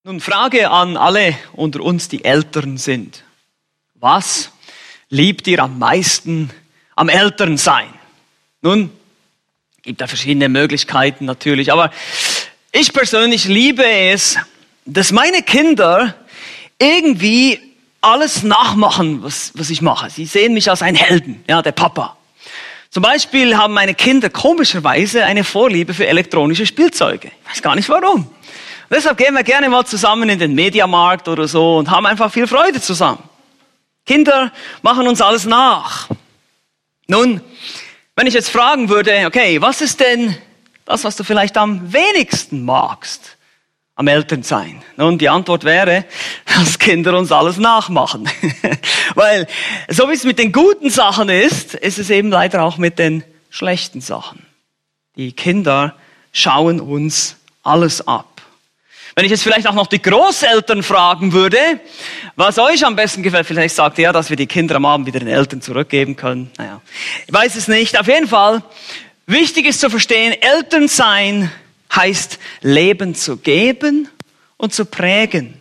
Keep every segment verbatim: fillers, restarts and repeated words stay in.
Nun, Frage an alle unter uns, die Eltern sind. Was liebt ihr am meisten am Elternsein? Nun, gibt da verschiedene Möglichkeiten natürlich, aber ich persönlich liebe es, dass meine Kinder irgendwie alles nachmachen, was, was ich mache. Sie sehen mich als einen Helden, ja, der Papa. Zum Beispiel haben meine Kinder komischerweise eine Vorliebe für elektronische Spielzeuge. Ich weiß gar nicht warum. Deshalb gehen wir gerne mal zusammen in den Mediamarkt oder so und haben einfach viel Freude zusammen. Kinder machen uns alles nach. Nun, wenn ich jetzt fragen würde, okay, was ist denn das, was du vielleicht am wenigsten magst am Elternsein? Nun, die Antwort wäre, dass Kinder uns alles nachmachen. Weil, so wie es mit den guten Sachen ist, ist es eben leider auch mit den schlechten Sachen. Die Kinder schauen uns alles ab. Wenn ich jetzt vielleicht auch noch die Großeltern fragen würde, was euch am besten gefällt, vielleicht sagt ihr ja, dass wir die Kinder am Abend wieder den Eltern zurückgeben können. Naja, ich weiß es nicht. Auf jeden Fall, wichtig ist zu verstehen, Elternsein heißt Leben zu geben und zu prägen.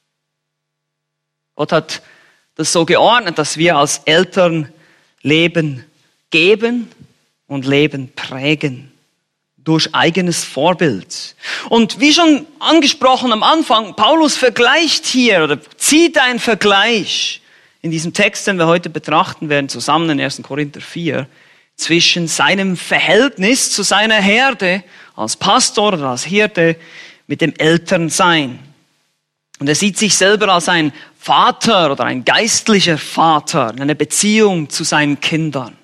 Gott hat das so geordnet, dass wir als Eltern Leben geben und Leben prägen. Durch eigenes Vorbild. Und wie schon angesprochen am Anfang, Paulus vergleicht hier oder zieht einen Vergleich in diesem Text, den wir heute betrachten werden, zusammen in ersten Korinther vier, zwischen seinem Verhältnis zu seiner Herde als Pastor oder als Hirte mit dem Elternsein. Und er sieht sich selber als ein Vater oder ein geistlicher Vater in einer Beziehung zu seinen Kindern.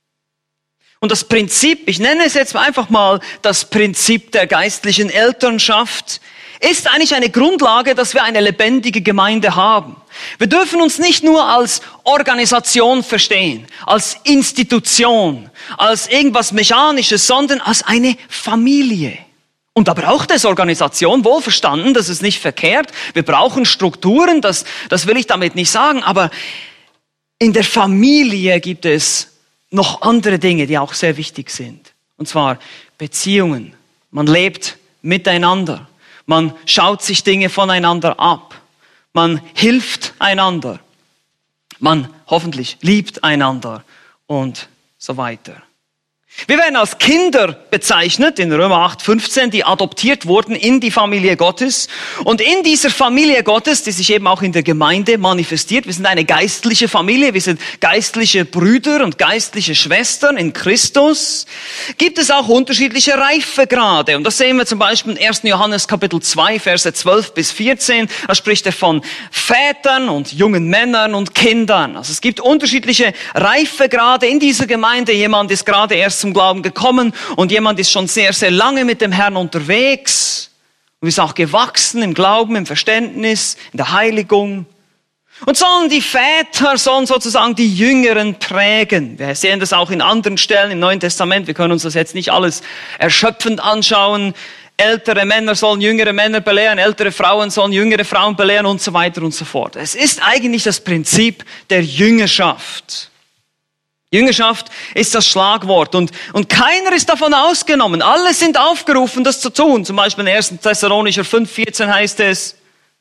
Und das Prinzip, ich nenne es jetzt einfach mal das Prinzip der geistlichen Elternschaft, ist eigentlich eine Grundlage, dass wir eine lebendige Gemeinde haben. Wir dürfen uns nicht nur als Organisation verstehen, als Institution, als irgendwas Mechanisches, sondern als eine Familie. Und da braucht es Organisation, wohlverstanden, das ist nicht verkehrt. Wir brauchen Strukturen, das, das will ich damit nicht sagen, aber in der Familie gibt es noch andere Dinge, die auch sehr wichtig sind. Und zwar Beziehungen. Man lebt miteinander. Man schaut sich Dinge voneinander ab. Man hilft einander. Man hoffentlich liebt einander und so weiter. Wir werden als Kinder bezeichnet in Römer acht fünfzehn, die adoptiert wurden in die Familie Gottes. Und in dieser Familie Gottes, die sich eben auch in der Gemeinde manifestiert, wir sind eine geistliche Familie, wir sind geistliche Brüder und geistliche Schwestern in Christus, gibt es auch unterschiedliche Reifegrade. Und das sehen wir zum Beispiel in ersten Johannes Kapitel zwei, Verse zwölf bis vierzehn. Da spricht er von Vätern und jungen Männern und Kindern. Also es gibt unterschiedliche Reifegrade in dieser Gemeinde. Jemand ist gerade erst zum Glauben gekommen und jemand ist schon sehr, sehr lange mit dem Herrn unterwegs und ist auch gewachsen im Glauben, im Verständnis, in der Heiligung. Und sollen die Väter, sollen sozusagen die Jüngeren prägen. Wir sehen das auch in anderen Stellen im Neuen Testament. Wir können uns das jetzt nicht alles erschöpfend anschauen. Ältere Männer sollen jüngere Männer belehren, ältere Frauen sollen jüngere Frauen belehren und so weiter und so fort. Es ist eigentlich das Prinzip der Jüngerschaft. Jüngerschaft ist das Schlagwort und, und keiner ist davon ausgenommen. Alle sind aufgerufen, das zu tun. Zum Beispiel in ersten Thessalonicher fünf vierzehn heißt es,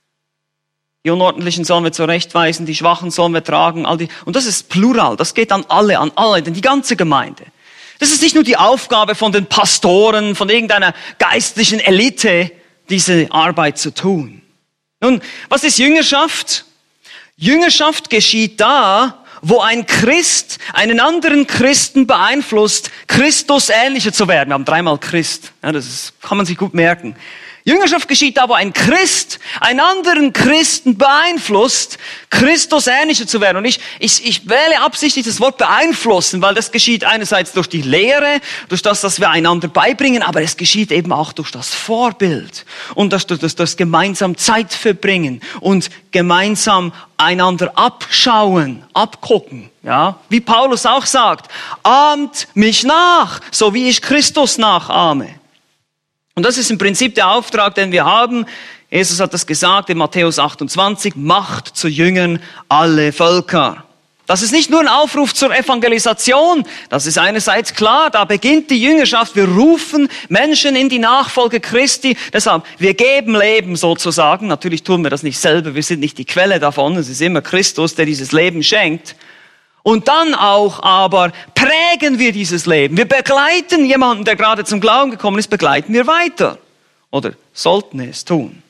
die Unordentlichen sollen wir zurechtweisen, die Schwachen sollen wir tragen. All die, und das ist Plural, das geht an alle, an alle, denn die ganze Gemeinde. Das ist nicht nur die Aufgabe von den Pastoren, von irgendeiner geistlichen Elite, diese Arbeit zu tun. Nun, was ist Jüngerschaft? Jüngerschaft geschieht da, wo ein Christ einen anderen Christen beeinflusst, Christus ähnlicher zu werden. Wir haben dreimal Christ. Ja, das ist, kann man sich gut merken. Jüngerschaft geschieht da, wo ein Christ einen anderen Christen beeinflusst, Christus ähnlicher zu werden. Und ich, ich, ich wähle absichtlich das Wort beeinflussen, weil das geschieht einerseits durch die Lehre, durch das, dass wir einander beibringen, aber es geschieht eben auch durch das Vorbild und das, durch das, das gemeinsam Zeit verbringen und gemeinsam einander abschauen, abgucken. Ja, wie Paulus auch sagt, ahmt mich nach, so wie ich Christus nachahme. Und das ist im Prinzip der Auftrag, den wir haben. Jesus hat das gesagt in Matthäus achtundzwanzig, macht zu Jüngern alle Völker. Das ist nicht nur ein Aufruf zur Evangelisation. Das ist einerseits klar, da beginnt die Jüngerschaft. Wir rufen Menschen in die Nachfolge Christi. Deshalb, wir geben Leben sozusagen. Natürlich tun wir das nicht selber. Wir sind nicht die Quelle davon. Es ist immer Christus, der dieses Leben schenkt. Und dann auch aber prägen wir dieses Leben. Wir begleiten jemanden, der gerade zum Glauben gekommen ist, begleiten wir weiter. Oder sollten es tun.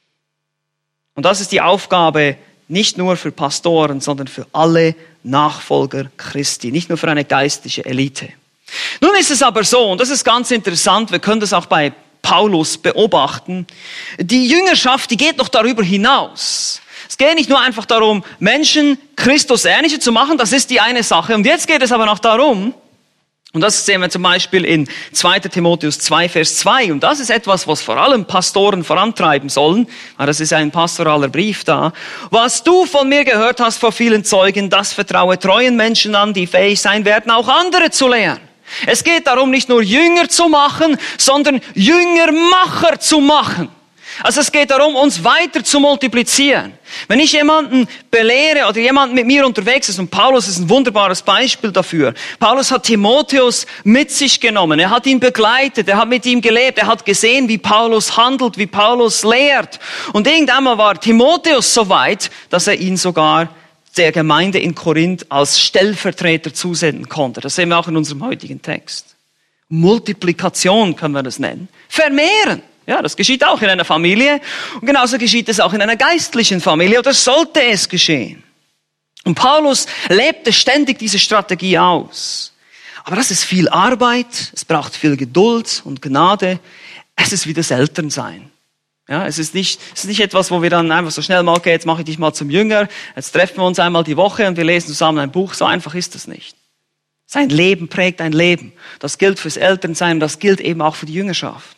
Und das ist die Aufgabe nicht nur für Pastoren, sondern für alle Nachfolger Christi, nicht nur für eine geistliche Elite. Nun ist es aber so, und das ist ganz interessant, wir können das auch bei Paulus beobachten, die Jüngerschaft, die geht noch darüber hinaus. Es geht nicht nur einfach darum, Menschen Christus ähnlicher zu machen, das ist die eine Sache. Und jetzt geht es aber noch darum, und das sehen wir zum Beispiel in zweiter Timotheus zwei, Vers zwei. Und das ist etwas, was vor allem Pastoren vorantreiben sollen. Das ist ein pastoraler Brief da. Was du von mir gehört hast vor vielen Zeugen, das vertraue treuen Menschen an, die fähig sein werden, auch andere zu lehren. Es geht darum, nicht nur Jünger zu machen, sondern Jüngermacher zu machen. Also es geht darum, uns weiter zu multiplizieren. Wenn ich jemanden belehre oder jemand mit mir unterwegs ist, und Paulus ist ein wunderbares Beispiel dafür. Paulus hat Timotheus mit sich genommen, er hat ihn begleitet, er hat mit ihm gelebt, er hat gesehen, wie Paulus handelt, wie Paulus lehrt. Und irgendwann war Timotheus so weit, dass er ihn sogar der Gemeinde in Korinth als Stellvertreter zusenden konnte. Das sehen wir auch in unserem heutigen Text. Multiplikation können wir das nennen. Vermehren. Ja, das geschieht auch in einer Familie und genauso geschieht es auch in einer geistlichen Familie oder sollte es geschehen. Und Paulus lebte ständig diese Strategie aus. Aber das ist viel Arbeit, es braucht viel Geduld und Gnade. Es ist wie das Elternsein. Ja, es ist nicht, es ist nicht etwas, wo wir dann einfach so schnell mal, okay, jetzt mache ich dich mal zum Jünger, jetzt treffen wir uns einmal die Woche und wir lesen zusammen ein Buch. So einfach ist das nicht. Sein Leben prägt ein Leben. Das gilt fürs Elternsein, das gilt eben auch für die Jüngerschaft.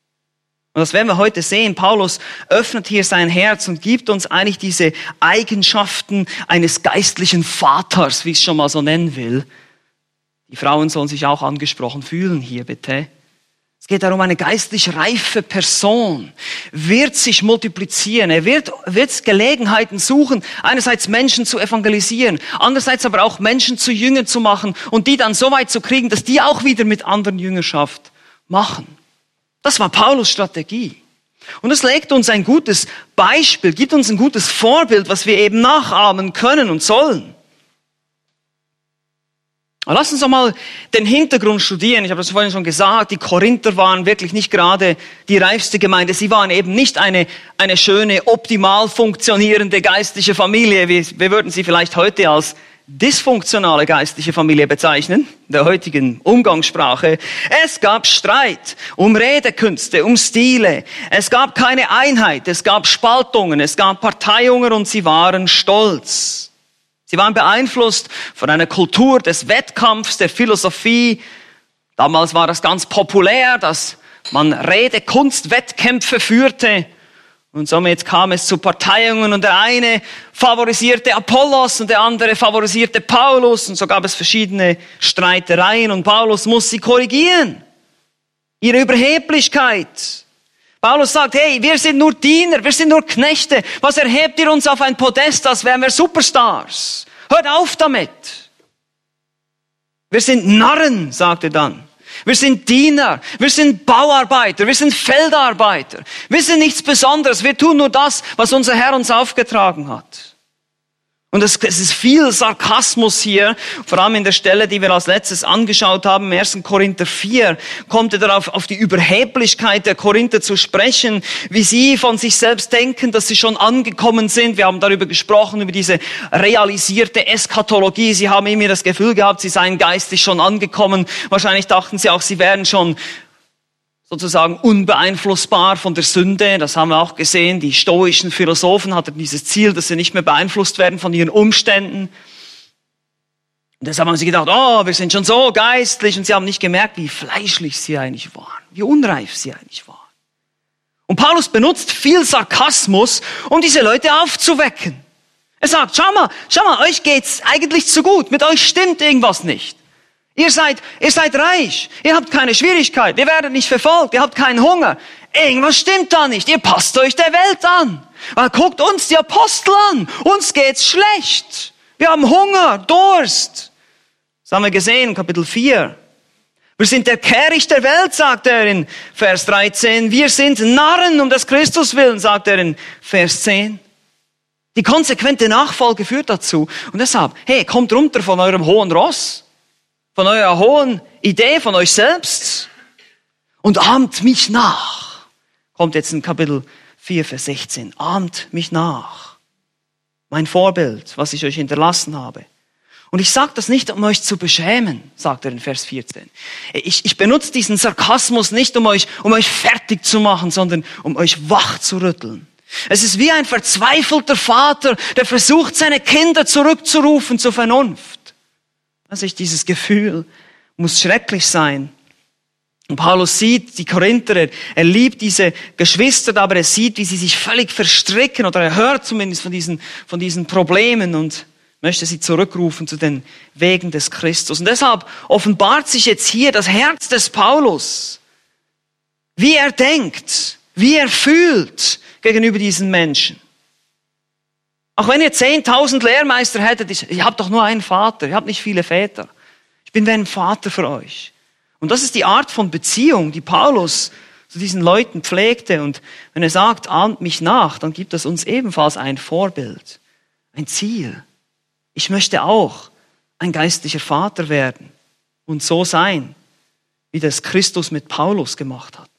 Und das werden wir heute sehen. Paulus öffnet hier sein Herz und gibt uns eigentlich diese Eigenschaften eines geistlichen Vaters, wie ich es schon mal so nennen will. Die Frauen sollen sich auch angesprochen fühlen hier, bitte. Es geht darum, eine geistlich reife Person wird sich multiplizieren. Er wird, wird Gelegenheiten suchen, einerseits Menschen zu evangelisieren, andererseits aber auch Menschen zu Jüngern zu machen und die dann so weit zu kriegen, dass die auch wieder mit anderen Jüngerschaft machen. Das war Paulus Strategie. Und es legt uns ein gutes Beispiel, gibt uns ein gutes Vorbild, was wir eben nachahmen können und sollen. Aber lass uns doch mal den Hintergrund studieren. Ich habe das vorhin schon gesagt, die Korinther waren wirklich nicht gerade die reifste Gemeinde. Sie waren eben nicht eine, eine schöne, optimal funktionierende geistliche Familie. Wir, wir würden sie vielleicht heute als dysfunktionale geistliche Familie bezeichnen, der heutigen Umgangssprache. Es gab Streit um Redekünste, um Stile. Es gab keine Einheit, es gab Spaltungen, es gab Parteiungen und sie waren stolz. Sie waren beeinflusst von einer Kultur des Wettkampfs, der Philosophie. Damals war das ganz populär, dass man Redekunstwettkämpfe führte. Und somit kam es zu Parteiungen und der eine favorisierte Apollos und der andere favorisierte Paulus und so gab es verschiedene Streitereien und Paulus muss sie korrigieren. Ihre Überheblichkeit. Paulus sagt, hey, wir sind nur Diener, wir sind nur Knechte. Was erhebt ihr uns auf ein Podest, als wären wir Superstars? Hört auf damit. Wir sind Narren, sagt er dann. Wir sind Diener, wir sind Bauarbeiter, wir sind Feldarbeiter. Wir sind nichts Besonderes, wir tun nur das, was unser Herr uns aufgetragen hat. Und es, es ist viel Sarkasmus hier, vor allem in der Stelle, die wir als letztes angeschaut haben, im ersten Korinther vier, kommt er darauf, auf die Überheblichkeit der Korinther zu sprechen, wie sie von sich selbst denken, dass sie schon angekommen sind. Wir haben darüber gesprochen, über diese realisierte Eschatologie. Sie haben immer das Gefühl gehabt, sie seien geistig schon angekommen. Wahrscheinlich dachten sie auch, sie wären schon sozusagen unbeeinflussbar von der Sünde. Das haben wir auch gesehen. Die stoischen Philosophen hatten dieses Ziel, dass sie nicht mehr beeinflusst werden von ihren Umständen. Und deshalb haben sie gedacht, oh, wir sind schon so geistlich. Und sie haben nicht gemerkt, wie fleischlich sie eigentlich waren, wie unreif sie eigentlich waren. Und Paulus benutzt viel Sarkasmus, um diese Leute aufzuwecken. Er sagt, schau mal, schau mal, euch geht's eigentlich zu gut. Mit euch stimmt irgendwas nicht. Ihr seid, ihr seid reich, ihr habt keine Schwierigkeit, ihr werdet nicht verfolgt, ihr habt keinen Hunger. Irgendwas stimmt da nicht, ihr passt euch der Welt an. Weil guckt uns die Apostel an, uns geht's schlecht. Wir Wir haben Hunger, Durst. Das haben wir gesehen, Kapitel vier. Wir sind der Kehricht der Welt, sagt er in Vers dreizehn. Wir sind Narren um des Christus willen, sagt er in Vers zehn. Die konsequente Nachfolge führt dazu. Und deshalb, hey, kommt runter von eurem hohen Ross, von eurer hohen Idee, von euch selbst und ahmt mich nach. Kommt jetzt in Kapitel vier, Vers sechzehn. Ahmt mich nach. Mein Vorbild, was ich euch hinterlassen habe. Und ich sage das nicht, um euch zu beschämen, sagt er in Vers vierzehn. Ich, ich benutze diesen Sarkasmus nicht, um euch, um euch fertig zu machen, sondern um euch wach zu rütteln. Es ist wie ein verzweifelter Vater, der versucht, seine Kinder zurückzurufen zur Vernunft. Also ich, dieses Gefühl muss schrecklich sein. Und Paulus sieht die Korinther, er, er liebt diese Geschwister, aber er sieht, wie sie sich völlig verstricken, oder er hört zumindest von diesen, von diesen Problemen und möchte sie zurückrufen zu den Wegen des Christus. Und deshalb offenbart sich jetzt hier das Herz des Paulus, wie er denkt, wie er fühlt gegenüber diesen Menschen. Auch wenn ihr zehntausend Lehrmeister hättet, ihr habt doch nur einen Vater, ihr habt nicht viele Väter. Ich bin wie ein Vater für euch. Und das ist die Art von Beziehung, die Paulus zu diesen Leuten pflegte. Und wenn er sagt, ahmt mich nach, dann gibt es uns ebenfalls ein Vorbild, ein Ziel. Ich möchte auch ein geistlicher Vater werden und so sein, wie das Christus mit Paulus gemacht hat.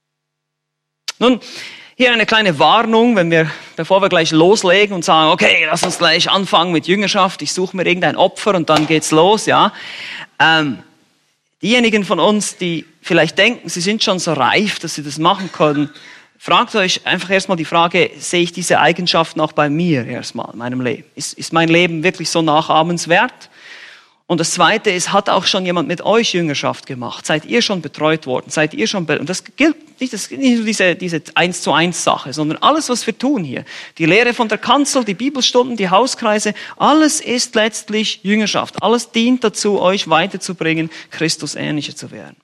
Nun, hier eine kleine Warnung, wenn wir, bevor wir gleich loslegen und sagen, okay, lass uns gleich anfangen mit Jüngerschaft, ich suche mir irgendein Opfer und dann geht's los, ja. Ähm, diejenigen von uns, die vielleicht denken, sie sind schon so reif, dass sie das machen können, fragt euch einfach erstmal die Frage, sehe ich diese Eigenschaften auch bei mir erstmal in meinem Leben? Ist, ist mein Leben wirklich so nachahmenswert? Und das Zweite ist, hat auch schon jemand mit euch Jüngerschaft gemacht? Seid ihr schon betreut worden? Seid ihr schon, be- und das gilt nicht, das, nicht nur diese, diese eins zu eins Sache, sondern alles, was wir tun hier. Die Lehre von der Kanzel, die Bibelstunden, die Hauskreise, alles ist letztlich Jüngerschaft. Alles dient dazu, euch weiterzubringen, Christus ähnlicher zu werden.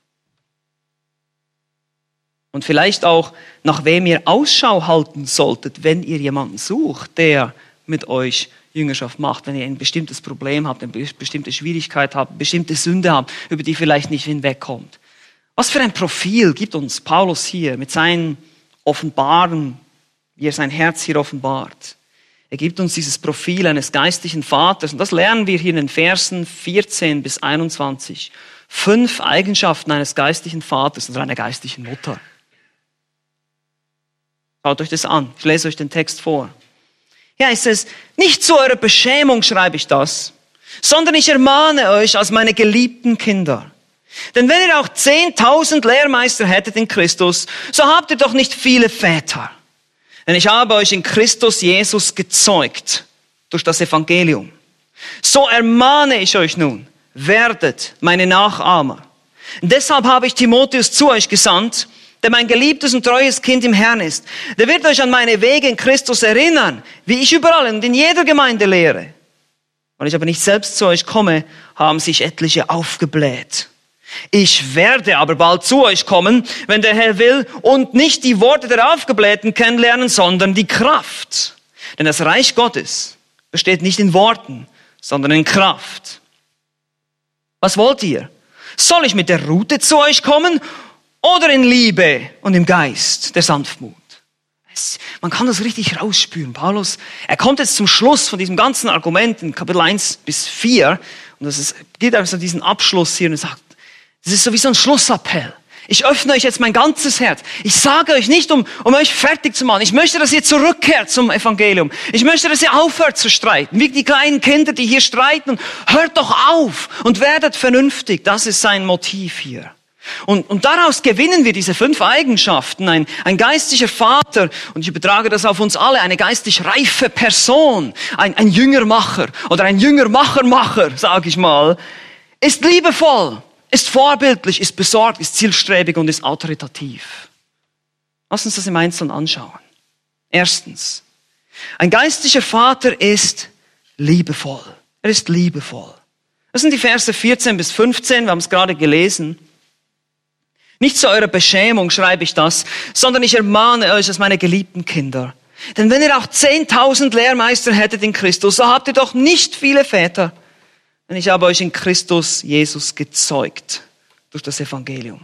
Und vielleicht auch, nach wem ihr Ausschau halten solltet, wenn ihr jemanden sucht, der mit euch Jüngerschaft macht, wenn ihr ein bestimmtes Problem habt, eine bestimmte Schwierigkeit habt, eine bestimmte Sünde habt, über die ihr vielleicht nicht hinwegkommt. Was für ein Profil gibt uns Paulus hier mit seinen Offenbaren, wie er sein Herz hier offenbart? Er gibt uns dieses Profil eines geistlichen Vaters und das lernen wir hier in den Versen vierzehn bis einundzwanzig. Fünf Eigenschaften eines geistlichen Vaters oder einer geistlichen Mutter. Schaut euch das an, ich lese euch den Text vor. Hier heißt es, nicht zu eurer Beschämung schreibe ich das, sondern ich ermahne euch als meine geliebten Kinder. Denn wenn ihr auch zehntausend Lehrmeister hättet in Christus, so habt ihr doch nicht viele Väter. Denn ich habe euch in Christus Jesus gezeugt durch das Evangelium. So ermahne ich euch nun, werdet meine Nachahmer. Und deshalb habe ich Timotheus zu euch gesandt, der mein geliebtes und treues Kind im Herrn ist. Der wird euch an meine Wege in Christus erinnern, wie ich überall und in jeder Gemeinde lehre. Weil ich aber nicht selbst zu euch komme, haben sich etliche aufgebläht. Ich werde aber bald zu euch kommen, wenn der Herr will, und nicht die Worte der Aufgeblähten kennenlernen, sondern die Kraft. Denn das Reich Gottes besteht nicht in Worten, sondern in Kraft. Was wollt ihr? Soll ich mit der Rute zu euch kommen oder in Liebe und im Geist der Sanftmut? Es, man kann das richtig rausspüren. Paulus, er kommt jetzt zum Schluss von diesem ganzen Argument in Kapitel eins bis vier. Und das ist, geht also diesen Abschluss hier und er sagt, das ist sowieso ein Schlussappell. Ich öffne euch jetzt mein ganzes Herz. Ich sage euch nicht, um, um euch fertig zu machen. Ich möchte, dass ihr zurückkehrt zum Evangelium. Ich möchte, dass ihr aufhört zu streiten. Wie die kleinen Kinder, die hier streiten. Hört doch auf und werdet vernünftig. Das ist sein Motiv hier. Und, und daraus gewinnen wir diese fünf Eigenschaften. Ein, ein geistlicher Vater, und ich übertrage das auf uns alle, eine geistlich reife Person, ein, ein Jüngermacher oder ein Jüngermachermacher, sage ich mal, ist liebevoll, ist vorbildlich, ist besorgt, ist zielstrebig und ist autoritativ. Lass uns das im Einzelnen anschauen. Erstens, ein geistlicher Vater ist liebevoll. Er ist liebevoll. Das sind die Verse vierzehn bis fünfzehn, wir haben es gerade gelesen. Nicht zu eurer Beschämung schreibe ich das, sondern ich ermahne euch als meine geliebten Kinder. Denn wenn ihr auch zehntausend Lehrmeister hättet in Christus, so habt ihr doch nicht viele Väter. Denn ich habe euch in Christus Jesus gezeugt durch das Evangelium.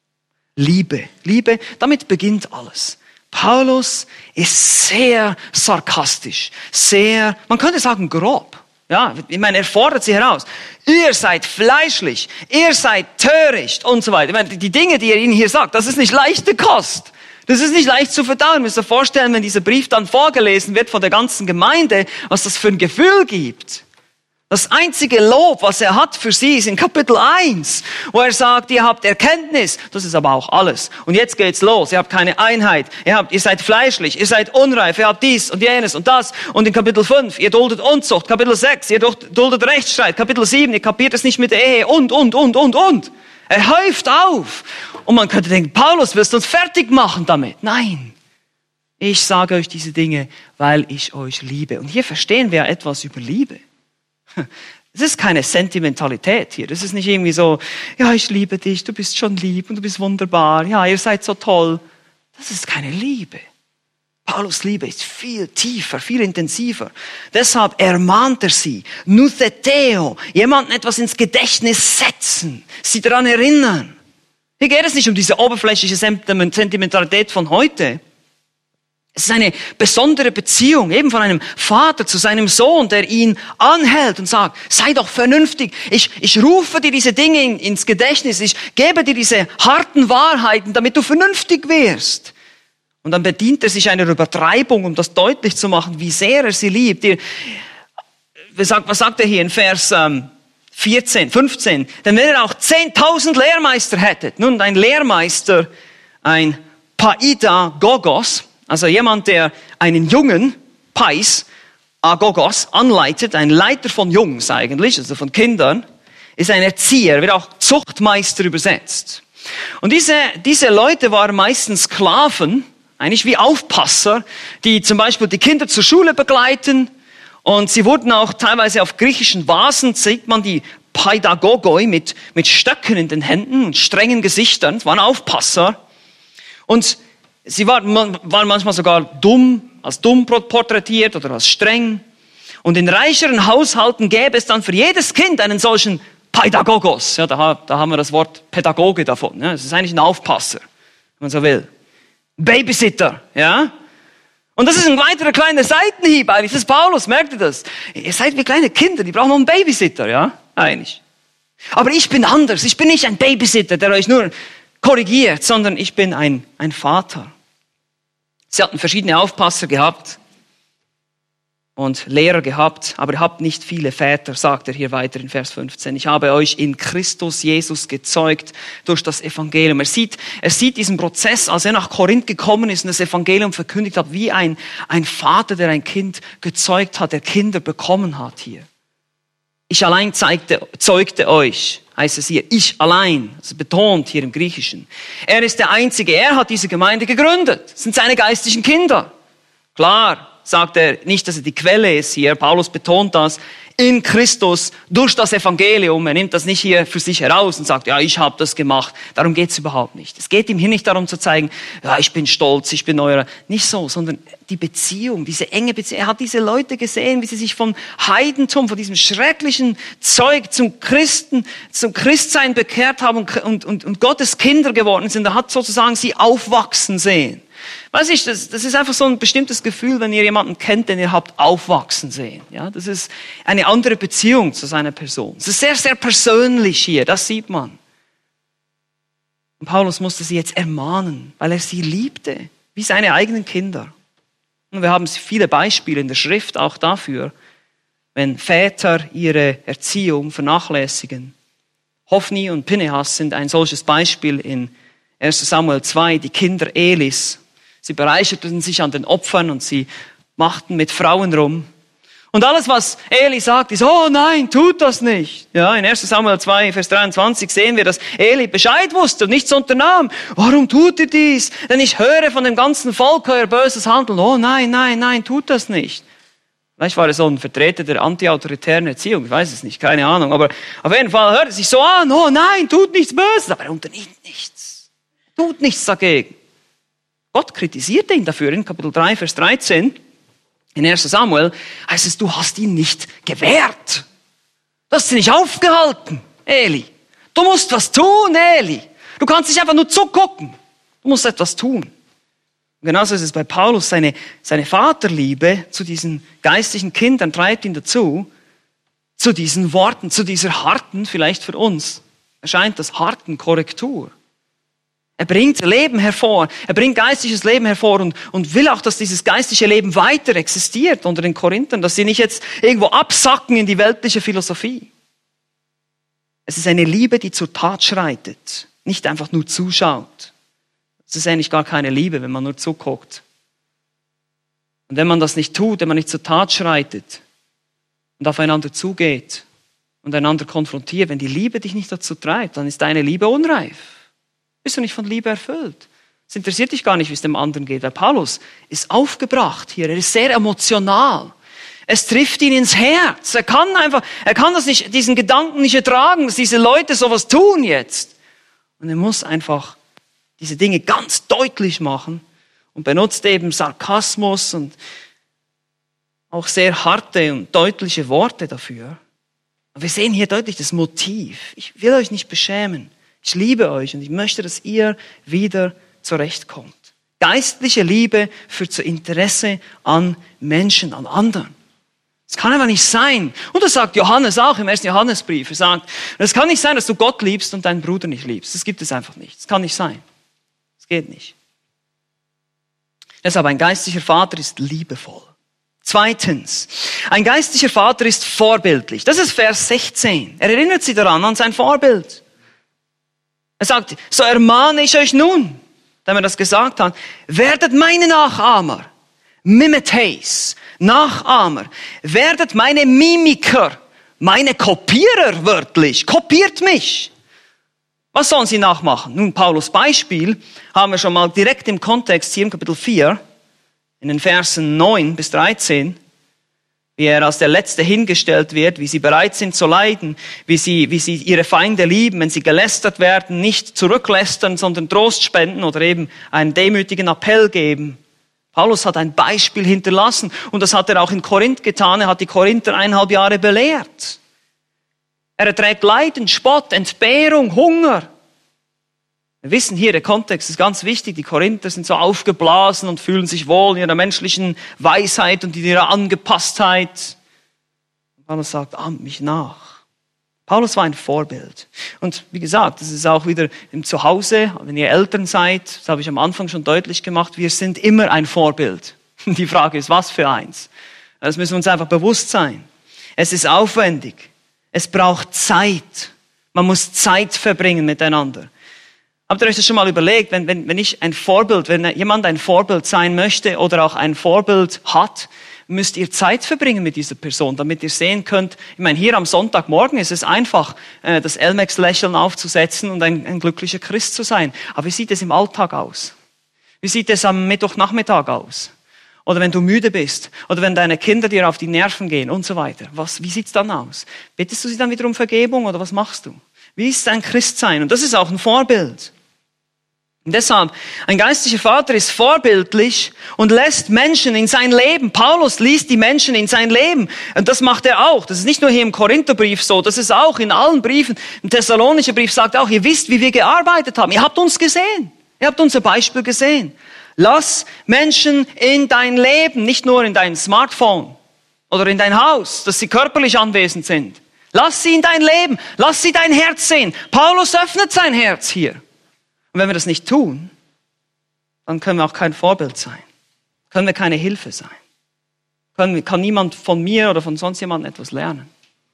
Liebe, Liebe, damit beginnt alles. Paulus ist sehr sarkastisch, sehr, man könnte sagen grob. Ja, ich meine, er fordert sie heraus. Ihr seid fleischlich, ihr seid töricht und so weiter. Ich meine, die Dinge, die er ihnen hier sagt, das ist nicht leichte Kost. Das ist nicht leicht zu verdauen. Ihr müsst euch vorstellen, wenn dieser Brief dann vorgelesen wird von der ganzen Gemeinde, was das für ein Gefühl gibt. Das einzige Lob, was er hat für sie, ist in Kapitel eins, wo er sagt, ihr habt Erkenntnis, das ist aber auch alles. Und jetzt geht's los, ihr habt keine Einheit, ihr habt, ihr seid fleischlich, ihr seid unreif, ihr habt dies und jenes und das. Und in Kapitel fünf, ihr duldet Unzucht, Kapitel sechs, ihr duldet Rechtsstreit, Kapitel sieben, ihr kapiert es nicht mit der Ehe und, und, und, und, und. Er häuft auf. Und man könnte denken, Paulus, wirst du uns fertig machen damit? Nein. Ich sage euch diese Dinge, weil ich euch liebe. Und hier verstehen wir etwas über Liebe. Es ist keine Sentimentalität hier. Das ist nicht irgendwie so, ja, ich liebe dich, du bist schon lieb und du bist wunderbar. Ja, ihr seid so toll. Das ist keine Liebe. Paulus' Liebe ist viel tiefer, viel intensiver. Deshalb ermahnt er sie. Nutheteo, jemanden etwas ins Gedächtnis setzen, sie daran erinnern. Hier geht es nicht um diese oberflächliche Sentimentalität von heute. Es ist eine besondere Beziehung, eben von einem Vater zu seinem Sohn, der ihn anhält und sagt, sei doch vernünftig. Ich, ich rufe dir diese Dinge in, ins Gedächtnis. Ich gebe dir diese harten Wahrheiten, damit du vernünftig wirst. Und dann bedient er sich einer Übertreibung, um das deutlich zu machen, wie sehr er sie liebt. Ihr, was, sagt, was sagt er hier in Vers ähm, vierzehn, fünfzehn? Denn wenn ihr auch zehntausend Lehrmeister hättet, nun ein Lehrmeister, ein Paidagogos, also jemand, der einen Jungen, Pais, Agogos, anleitet, ein Leiter von Jungs eigentlich, also von Kindern, ist ein Erzieher, wird auch Zuchtmeister übersetzt. Und diese, diese Leute waren meistens Sklaven, eigentlich wie Aufpasser, die zum Beispiel die Kinder zur Schule begleiten. Und sie wurden auch teilweise auf griechischen Vasen, sieht man die Paidagogoi mit, mit Stöcken in den Händen und strengen Gesichtern, das waren Aufpasser. Und sie waren, waren manchmal sogar dumm, als dumm porträtiert oder als streng. Und in reicheren Haushalten gäbe es dann für jedes Kind einen solchen Paidagogos. Ja, da, da haben wir das Wort Pädagoge davon. Ja, das ist eigentlich ein Aufpasser, wenn man so will. Babysitter, ja. Und das ist ein weiterer kleiner Seitenhieb eigentlich. Das ist Paulus, merkt ihr das? Ihr seid wie kleine Kinder, die brauchen noch einen Babysitter, ja, eigentlich. Aber ich bin anders. Ich bin nicht ein Babysitter, der euch nur korrigiert, sondern ich bin ein, ein Vater. Sie hatten verschiedene Aufpasser gehabt und Lehrer gehabt, aber ihr habt nicht viele Väter, sagt er hier weiter in Vers fünfzehn. Ich habe euch in Christus Jesus gezeugt durch das Evangelium. Er sieht, er sieht diesen Prozess, als er nach Korinth gekommen ist und das Evangelium verkündigt hat, wie ein, ein Vater, der ein Kind gezeugt hat, der Kinder bekommen hat hier. Ich allein zeigte, zeugte euch, heißt es hier, ich allein, das betont hier im Griechischen. Er ist der Einzige, er hat diese Gemeinde gegründet. Das sind seine geistlichen Kinder. Klar, sagt er nicht, dass er die Quelle ist hier. Paulus betont das in Christus durch das Evangelium. Er nimmt das nicht hier für sich heraus und sagt, ja, ich habe das gemacht. Darum geht's überhaupt nicht. Es geht ihm hier nicht darum zu zeigen, ja, ich bin stolz, ich bin euer. Nicht so, sondern die Beziehung, diese enge Beziehung. Er hat diese Leute gesehen, wie sie sich vom Heidentum, von diesem schrecklichen Zeug zum Christen, zum Christsein bekehrt haben und, und, und, und Gottes Kinder geworden sind. Er hat sozusagen sie aufwachsen sehen. Weiß ich, das, das ist einfach so ein bestimmtes Gefühl, wenn ihr jemanden kennt, den ihr habt aufwachsen sehen. Ja, das ist eine andere Beziehung zu seiner Person. Es ist sehr, sehr persönlich hier, das sieht man. Und Paulus musste sie jetzt ermahnen, weil er sie liebte, wie seine eigenen Kinder. Und wir haben viele Beispiele in der Schrift auch dafür, wenn Väter ihre Erziehung vernachlässigen. Hophni und Pinehas sind ein solches Beispiel in erster Samuel zwei, die Kinder Elis. Sie bereicherten sich an den Opfern und sie machten mit Frauen rum. Und alles, was Eli sagt, ist, oh nein, tut das nicht. Ja, in erster Samuel zwei, Vers dreiundzwanzig sehen wir, dass Eli Bescheid wusste und nichts unternahm. Warum tut ihr dies? Denn ich höre von dem ganzen Volk euer böses Handeln. Oh nein, nein, nein, tut das nicht. Vielleicht war er so ein Vertreter der anti-autoritären Erziehung, ich weiß es nicht, keine Ahnung. Aber auf jeden Fall hört es sich so an, oh nein, tut nichts Böses, aber er unternimmt nichts. Tut nichts dagegen. Gott kritisiert ihn dafür in Kapitel drei, Vers dreizehn. In erster Samuel heißt es, du hast ihn nicht gewehrt. Du hast ihn nicht aufgehalten, Eli. Du musst was tun, Eli. Du kannst nicht einfach nur zugucken. Du musst etwas tun. Und genauso ist es bei Paulus. Seine, seine Vaterliebe zu diesen geistlichen Kindern treibt ihn dazu, zu diesen Worten, zu dieser harten, vielleicht für uns, erscheint das harten Korrektur. Er bringt Leben hervor, er bringt geistliches Leben hervor und, und will auch, dass dieses geistliche Leben weiter existiert unter den Korinthern, dass sie nicht jetzt irgendwo absacken in die weltliche Philosophie. Es ist eine Liebe, die zur Tat schreitet, nicht einfach nur zuschaut. Es ist eigentlich gar keine Liebe, wenn man nur zuguckt. Und wenn man das nicht tut, wenn man nicht zur Tat schreitet und aufeinander zugeht und einander konfrontiert, wenn die Liebe dich nicht dazu treibt, dann ist deine Liebe unreif. Bist du nicht von Liebe erfüllt? Es interessiert dich gar nicht, wie es dem anderen geht. Weil Paulus ist aufgebracht hier. Er ist sehr emotional. Es trifft ihn ins Herz. Er kann einfach, er kann das nicht, diesen Gedanken nicht ertragen, dass diese Leute sowas tun jetzt. Und er muss einfach diese Dinge ganz deutlich machen und benutzt eben Sarkasmus und auch sehr harte und deutliche Worte dafür. Aber wir sehen hier deutlich das Motiv. Ich will euch nicht beschämen. Ich liebe euch und ich möchte, dass ihr wieder zurechtkommt. Geistliche Liebe führt zu Interesse an Menschen, an anderen. Es kann einfach nicht sein. Und das sagt Johannes auch im ersten Johannesbrief. Er sagt, es kann nicht sein, dass du Gott liebst und deinen Bruder nicht liebst. Das gibt es einfach nicht. Es kann nicht sein. Es geht nicht. Deshalb ein geistlicher Vater ist liebevoll. Zweitens, ein geistlicher Vater ist vorbildlich. Das ist Vers sechzehn. Er erinnert sie daran, an sein Vorbild. Er sagt, so ermahne ich euch nun, da wir das gesagt haben, werdet meine Nachahmer, Mimetes, Nachahmer, werdet meine Mimiker, meine Kopierer wörtlich, kopiert mich. Was sollen sie nachmachen? Nun, Paulus Beispiel haben wir schon mal direkt im Kontext hier im Kapitel vier, in den Versen neun bis dreizehn, wie er als der Letzte hingestellt wird, wie sie bereit sind zu leiden, wie sie, wie sie ihre Feinde lieben, wenn sie gelästert werden, nicht zurücklästern, sondern Trost spenden oder eben einen demütigen Appell geben. Paulus hat ein Beispiel hinterlassen und das hat er auch in Korinth getan. Er hat die Korinther eineinhalb Jahre belehrt. Er erträgt Leiden, Spott, Entbehrung, Hunger. Wir wissen hier, der Kontext ist ganz wichtig. Die Korinther sind so aufgeblasen und fühlen sich wohl in ihrer menschlichen Weisheit und in ihrer Angepasstheit. Und Paulus sagt, ahmt mich nach. Paulus war ein Vorbild. Und wie gesagt, das ist auch wieder im Zuhause, wenn ihr Eltern seid, das habe ich am Anfang schon deutlich gemacht, wir sind immer ein Vorbild. Die Frage ist, was für eins? Das müssen wir uns einfach bewusst sein. Es ist aufwendig. Es braucht Zeit. Man muss Zeit verbringen miteinander. Habt ihr euch das schon mal überlegt, wenn, wenn, wenn ich ein Vorbild, wenn jemand ein Vorbild sein möchte oder auch ein Vorbild hat, müsst ihr Zeit verbringen mit dieser Person, damit ihr sehen könnt, ich meine, hier am Sonntagmorgen ist es einfach, das Elmex-Lächeln aufzusetzen und ein, ein glücklicher Christ zu sein. Aber wie sieht es im Alltag aus? Wie sieht es am Mittwochnachmittag aus? Oder wenn du müde bist? Oder wenn deine Kinder dir auf die Nerven gehen und so weiter? Was, wie sieht's dann aus? Bittest du sie dann wieder um Vergebung oder was machst du? Wie ist ein Christsein? Und das ist auch ein Vorbild. Und deshalb, ein geistlicher Vater ist vorbildlich und lässt Menschen in sein Leben. Paulus liest die Menschen in sein Leben. Und das macht er auch. Das ist nicht nur hier im Korintherbrief so, das ist auch in allen Briefen. Im Thessalonischen Brief sagt auch, ihr wisst, wie wir gearbeitet haben. Ihr habt uns gesehen. Ihr habt unser Beispiel gesehen. Lass Menschen in dein Leben, nicht nur in dein Smartphone oder in dein Haus, dass sie körperlich anwesend sind. Lass sie in dein Leben. Lass sie dein Herz sehen. Paulus öffnet sein Herz hier. Und wenn wir das nicht tun, dann können wir auch kein Vorbild sein. Können wir keine Hilfe sein. Können, kann niemand von mir oder von sonst jemandem etwas lernen.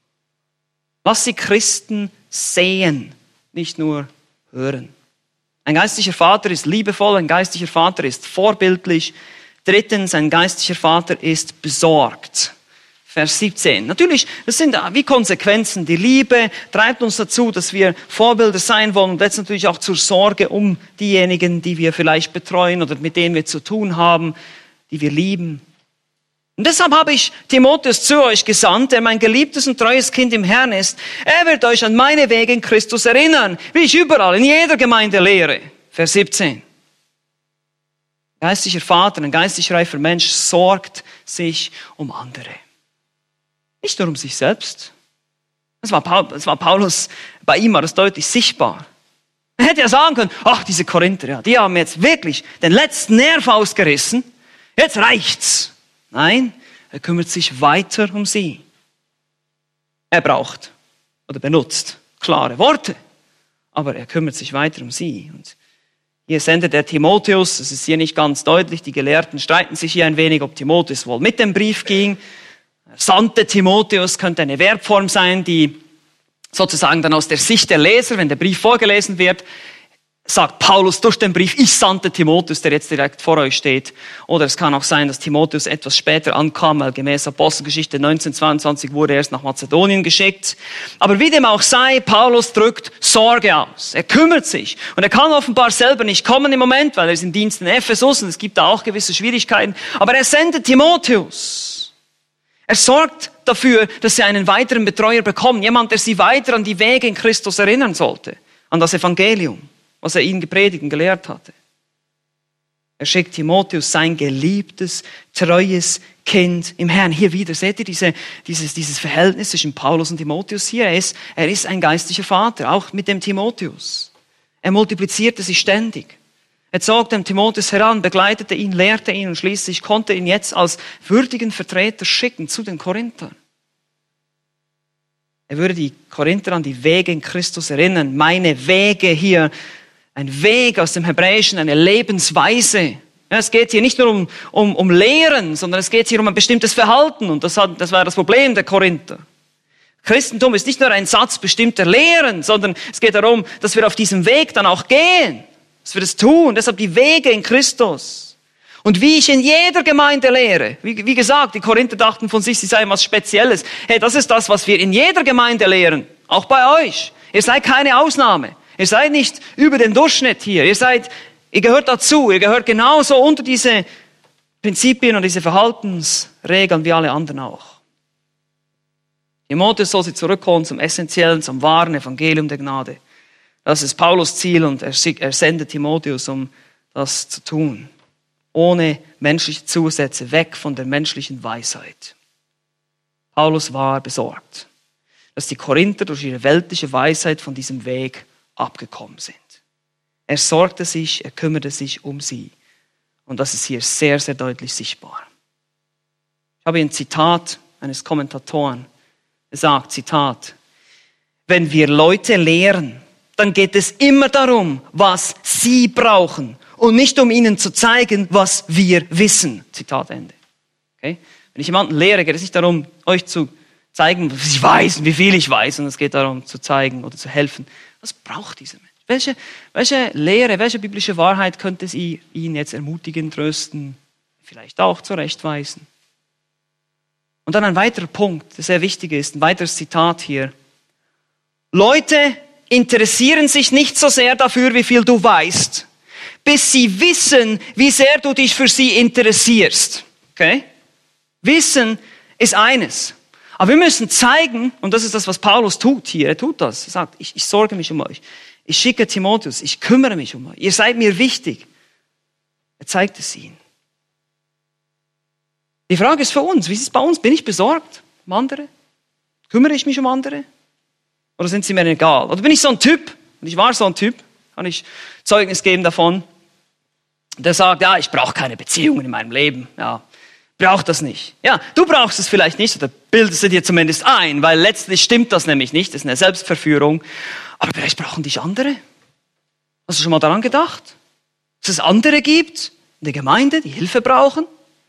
Lass sie Christen sehen, nicht nur hören. Ein geistlicher Vater ist liebevoll, ein geistlicher Vater ist vorbildlich. Drittens, ein geistlicher Vater ist besorgt. Vers siebzehn. Natürlich, das sind wie Konsequenzen. Die Liebe treibt uns dazu, dass wir Vorbilder sein wollen und jetzt natürlich auch zur Sorge um diejenigen, die wir vielleicht betreuen oder mit denen wir zu tun haben, die wir lieben. Und deshalb habe ich Timotheus zu euch gesandt, der mein geliebtes und treues Kind im Herrn ist. Er wird euch an meine Wege in Christus erinnern, wie ich überall in jeder Gemeinde lehre. Vers siebzehn. Geistlicher Vater, ein geistlich reifer Mensch sorgt sich um andere. Nicht nur um sich selbst. Das war, Paul, das war Paulus, bei ihm war das deutlich sichtbar. Er hätte ja sagen können, ach, diese Korinther, ja, die haben jetzt wirklich den letzten Nerv ausgerissen. Jetzt reicht's. Nein, er kümmert sich weiter um sie. Er braucht oder benutzt klare Worte, aber er kümmert sich weiter um sie. Und hier sendet er Timotheus, das ist hier nicht ganz deutlich, die Gelehrten streiten sich hier ein wenig, ob Timotheus wohl mit dem Brief ging. Er sandte Timotheus, könnte eine Verbform sein, die sozusagen dann aus der Sicht der Leser, wenn der Brief vorgelesen wird, sagt Paulus durch den Brief, ich sandte Timotheus, der jetzt direkt vor euch steht. Oder es kann auch sein, dass Timotheus etwas später ankam, weil gemäß Apostelgeschichte neunzehnhundertzweiundzwanzig wurde er erst nach Mazedonien geschickt. Aber wie dem auch sei, Paulus drückt Sorge aus. Er kümmert sich. Und er kann offenbar selber nicht kommen im Moment, weil er ist im Dienst in Ephesus und es gibt da auch gewisse Schwierigkeiten. Aber er sendet Timotheus. Er sorgt dafür, dass sie einen weiteren Betreuer bekommen. Jemand, der sie weiter an die Wege in Christus erinnern sollte. An das Evangelium, was er ihnen gepredigt und gelehrt hatte. Er schickt Timotheus, sein geliebtes, treues Kind im Herrn. Hier wieder, seht ihr diese, dieses, dieses Verhältnis zwischen Paulus und Timotheus hier? Er ist, er ist ein geistlicher Vater, auch mit dem Timotheus. Er multiplizierte sich ständig. Er zog den Timotheus heran, begleitete ihn, lehrte ihn und schließlich konnte ihn jetzt als würdigen Vertreter schicken zu den Korinthern. Er würde die Korinther an die Wege in Christus erinnern. Meine Wege hier, ein Weg aus dem Hebräischen, eine Lebensweise. Ja, es geht hier nicht nur um, um, um Lehren, sondern es geht hier um ein bestimmtes Verhalten. Und das, hat, das war das Problem der Korinther. Christentum ist nicht nur ein Satz bestimmter Lehren, sondern es geht darum, dass wir auf diesem Weg dann auch gehen. Dass wir das tun. Deshalb die Wege in Christus. Und wie ich in jeder Gemeinde lehre, wie, wie gesagt, die Korinther dachten von sich, sie seien was Spezielles. Hey, das ist das, was wir in jeder Gemeinde lehren. Auch bei euch. Ihr seid keine Ausnahme. Ihr seid nicht über den Durchschnitt hier. Ihr seid, ihr gehört dazu. Ihr gehört genauso unter diese Prinzipien und diese Verhaltensregeln wie alle anderen auch. Timotheus soll sie zurückholen zum essentiellen, zum wahren Evangelium der Gnade. Das ist Paulus Ziel und er sendet Timotheus, um das zu tun. Ohne menschliche Zusätze, weg von der menschlichen Weisheit. Paulus war besorgt, dass die Korinther durch ihre weltliche Weisheit von diesem Weg abgekommen sind. Er sorgte sich, er kümmerte sich um sie. Und das ist hier sehr, sehr deutlich sichtbar. Ich habe hier ein Zitat eines Kommentatoren. Er sagt, Zitat, wenn wir Leute lehren, dann geht es immer darum, was sie brauchen und nicht um ihnen zu zeigen, was wir wissen. Zitat Ende. Okay? Wenn ich jemanden lehre, geht es nicht darum, euch zu zeigen, was ich weiß und wie viel ich weiß, sondern es geht darum, zu zeigen oder zu helfen. Was braucht dieser Mensch? Welche, welche Lehre, welche biblische Wahrheit könnte sie ihn jetzt ermutigen, trösten, vielleicht auch zurechtweisen? Und dann ein weiterer Punkt, der sehr wichtig ist, ein weiteres Zitat hier. Leute interessieren sich nicht so sehr dafür, wie viel du weißt, bis sie wissen, wie sehr du dich für sie interessierst. Okay? Wissen ist eines. Aber wir müssen zeigen, und das ist das, was Paulus tut hier, er tut das. Er sagt, ich, ich sorge mich um euch. Ich schicke Timotheus, ich kümmere mich um euch. Ihr seid mir wichtig. Er zeigt es ihnen. Die Frage ist für uns, wie ist es bei uns? Bin ich besorgt um andere? Kümmere ich mich um andere? Oder sind sie mir egal? Oder bin ich so ein Typ, und ich war so ein Typ, kann ich Zeugnis geben davon, der sagt, ja, ich brauche keine Beziehungen in meinem Leben. Ja, brauche das nicht. Ja, du brauchst es vielleicht nicht, oder bildest du dir zumindest ein, weil letztlich stimmt das nämlich nicht, das ist eine Selbstverführung. Aber vielleicht brauchen dich andere. Hast du schon mal daran gedacht? Dass es andere gibt in der Gemeinde, die Hilfe brauchen?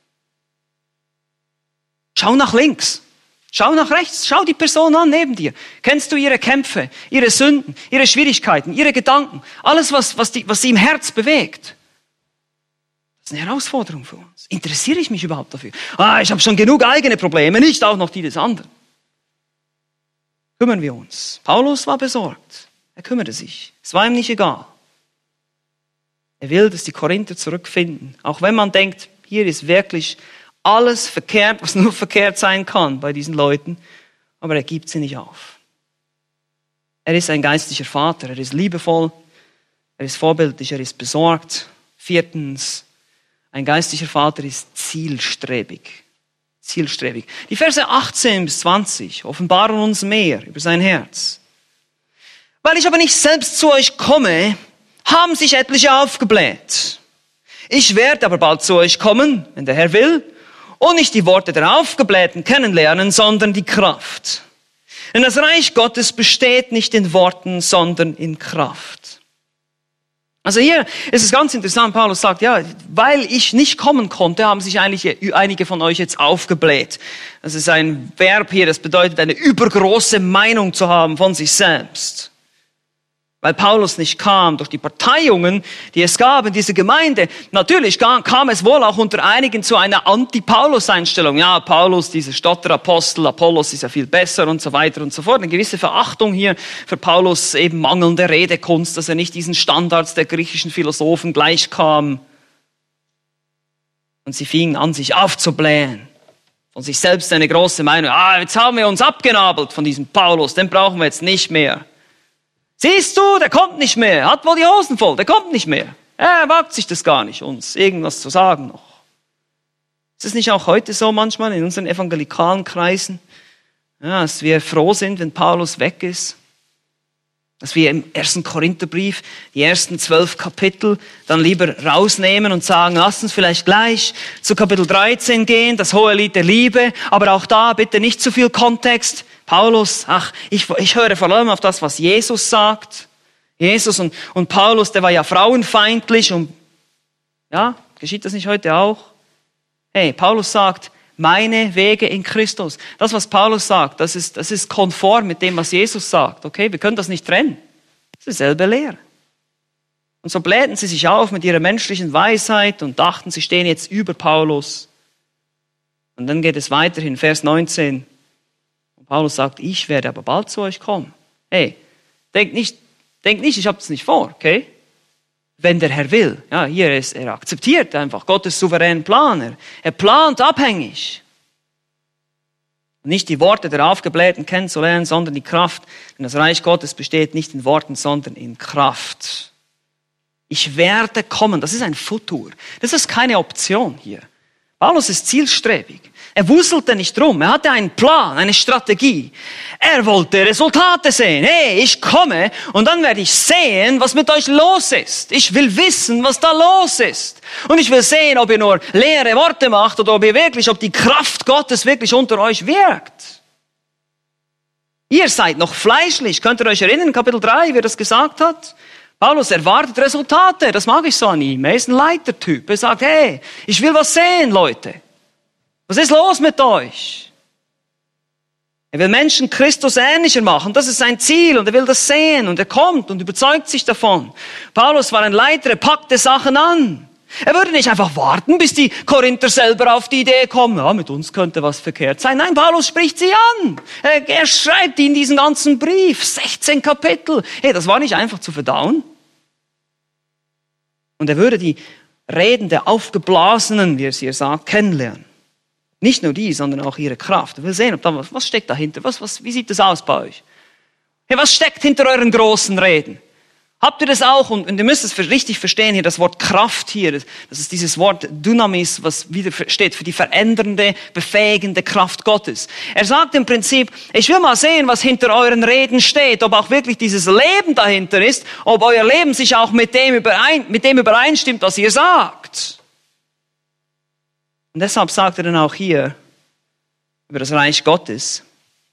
Schau nach links. Schau nach rechts, schau die Person an neben dir. Kennst du ihre Kämpfe, ihre Sünden, ihre Schwierigkeiten, ihre Gedanken? Alles, was, was, die, was sie im Herz bewegt. Das ist eine Herausforderung für uns. Interessiere ich mich überhaupt dafür? Ah, ich habe schon genug eigene Probleme, nicht auch noch die des anderen. Kümmern wir uns. Paulus war besorgt. Er kümmerte sich. Es war ihm nicht egal. Er will, dass die Korinther zurückfinden. Auch wenn man denkt, hier ist wirklich alles verkehrt, was nur verkehrt sein kann bei diesen Leuten. Aber er gibt sie nicht auf. Er ist ein geistlicher Vater. Er ist liebevoll. Er ist vorbildlich. Er ist besorgt. Viertens, Ein geistlicher Vater ist zielstrebig. Zielstrebig. Die Verse achtzehn bis zwanzig offenbaren uns mehr über sein Herz. Weil ich aber nicht selbst zu euch komme, haben sich etliche aufgebläht. Ich werde aber bald zu euch kommen, wenn der Herr will, und nicht die Worte der Aufgeblähten kennenlernen, sondern die Kraft. Denn das Reich Gottes besteht nicht in Worten, sondern in Kraft. Also hier ist es ganz interessant, Paulus sagt, ja, weil ich nicht kommen konnte, haben sich eigentlich einige von euch jetzt aufgebläht. Das ist ein Verb hier, das bedeutet, eine übergroße Meinung zu haben von sich selbst. Weil Paulus nicht kam, durch die Parteiungen, die es gab in dieser Gemeinde. Natürlich kam es wohl auch unter einigen zu einer Anti-Paulus-Einstellung. Ja, Paulus, dieser Stotterapostel, Apollos ist ja viel besser und so weiter und so fort. Eine gewisse Verachtung hier für Paulus, eben mangelnde Redekunst, dass er nicht diesen Standards der griechischen Philosophen gleichkam. Und sie fingen an, sich aufzublähen. Von sich selbst eine große Meinung. Ah, jetzt haben wir uns abgenabelt von diesem Paulus, den brauchen wir jetzt nicht mehr. Siehst du, der kommt nicht mehr, hat wohl die Hosen voll, der kommt nicht mehr. Er wagt sich das gar nicht, uns irgendwas zu sagen noch. Ist es nicht auch heute so manchmal in unseren evangelikalen Kreisen, ja, dass wir froh sind, wenn Paulus weg ist? Dass wir im ersten Korintherbrief die ersten zwölf Kapitel dann lieber rausnehmen und sagen, lass uns vielleicht gleich zu Kapitel dreizehn gehen, das hohe Lied der Liebe, aber auch da bitte nicht zu viel Kontext. Paulus, ach, ich, ich höre vor allem auf das, was Jesus sagt. Jesus und, und Paulus, der war ja frauenfeindlich und, ja, geschieht das nicht heute auch? Hey, Paulus sagt, meine Wege in Christus. Das, was Paulus sagt, das ist, das ist konform mit dem, was Jesus sagt. Okay, wir können das nicht trennen. Das ist dieselbe Lehre. Und so blähten sie sich auf mit ihrer menschlichen Weisheit und dachten, sie stehen jetzt über Paulus. Und dann geht es weiterhin, Vers neunzehn. Und Paulus sagt, ich werde aber bald zu euch kommen. Hey, denkt nicht, denkt nicht, ich habe es nicht vor, okay? Wenn der Herr will. Ja, hier ist er akzeptiert einfach Gottes souveränen Plan. Er, er plant abhängig. Nicht die Worte der Aufgeblähten kennenzulernen, sondern die Kraft. Denn das Reich Gottes besteht nicht in Worten, sondern in Kraft. Ich werde kommen. Das ist ein Futur. Das ist keine Option hier. Paulus ist zielstrebig. Er wuselte nicht rum. Er hatte einen Plan, eine Strategie. Er wollte Resultate sehen. Hey, ich komme und dann werde ich sehen, was mit euch los ist. Ich will wissen, was da los ist. Und ich will sehen, ob ihr nur leere Worte macht oder ob ihr wirklich, ob die Kraft Gottes wirklich unter euch wirkt. Ihr seid noch fleischlich. Könnt ihr euch erinnern, Kapitel drei, wie er das gesagt hat? Paulus erwartet Resultate. Das mag ich so an ihm. Er ist ein Leitertyp. Er sagt, hey, ich will was sehen, Leute. Was ist los mit euch? Er will Menschen Christus ähnlicher machen. Das ist sein Ziel und er will das sehen und er kommt und überzeugt sich davon. Paulus war ein Leiter, er packte Sachen an. Er würde nicht einfach warten, bis die Korinther selber auf die Idee kommen, ja, mit uns könnte was verkehrt sein. Nein, Paulus spricht sie an. Er, er schreibt ihnen diesen ganzen Brief, sechzehn Kapitel. Hey, das war nicht einfach zu verdauen. Und er würde die Reden der Aufgeblasenen, wie er es hier sagt, kennenlernen. Nicht nur die, sondern auch ihre Kraft. Er will sehen, ob da was, was steckt dahinter? Was, was, wie sieht das aus bei euch? Hey, was steckt hinter euren großen Reden? Habt ihr das auch? Und, und ihr müsst es richtig verstehen hier, das Wort Kraft hier, das, das ist dieses Wort Dynamis, was wieder steht für die verändernde, befähigende Kraft Gottes. Er sagt im Prinzip, ich will mal sehen, was hinter euren Reden steht, ob auch wirklich dieses Leben dahinter ist, ob euer Leben sich auch mit dem, überein, mit dem übereinstimmt, was ihr sagt. Und deshalb sagt er dann auch hier über das Reich Gottes,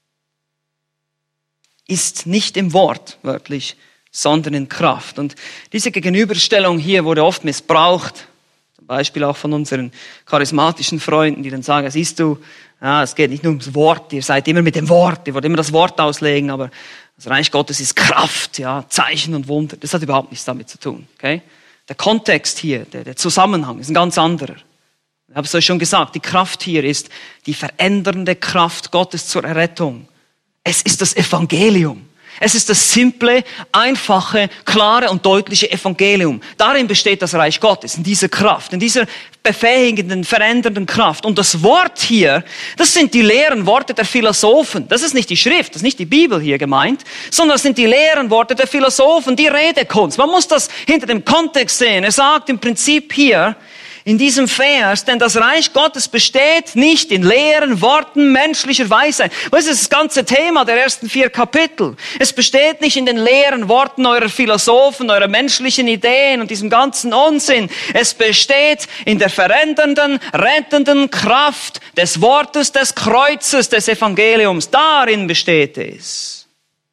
ist nicht im Wort, wörtlich, sondern in Kraft. Und diese Gegenüberstellung hier wurde oft missbraucht, zum Beispiel auch von unseren charismatischen Freunden, die dann sagen, siehst du, ja, es geht nicht nur ums Wort, ihr seid immer mit dem Wort, ihr wollt immer das Wort auslegen, aber das Reich Gottes ist Kraft, ja, Zeichen und Wunder. Das hat überhaupt nichts damit zu tun, okay? Der Kontext hier, der, der Zusammenhang ist ein ganz anderer. Ich habe es euch schon gesagt, die Kraft hier ist die verändernde Kraft Gottes zur Errettung. Es ist das Evangelium. Es ist das simple, einfache, klare und deutliche Evangelium. Darin besteht das Reich Gottes, in dieser Kraft, in dieser befähigenden, verändernden Kraft. Und das Wort hier, das sind die leeren Worte der Philosophen. Das ist nicht die Schrift, das ist nicht die Bibel hier gemeint, sondern das sind die leeren Worte der Philosophen, die Redekunst. Man muss das hinter dem Kontext sehen. Er sagt im Prinzip hier, in diesem Vers, denn das Reich Gottes besteht nicht in leeren Worten menschlicher Weisheit. Was ist das ganze Thema der ersten vier Kapitel? Es besteht nicht in den leeren Worten eurer Philosophen, eurer menschlichen Ideen und diesem ganzen Unsinn. Es besteht in der verändernden, rettenden Kraft des Wortes des Kreuzes, des Evangeliums. Darin besteht es.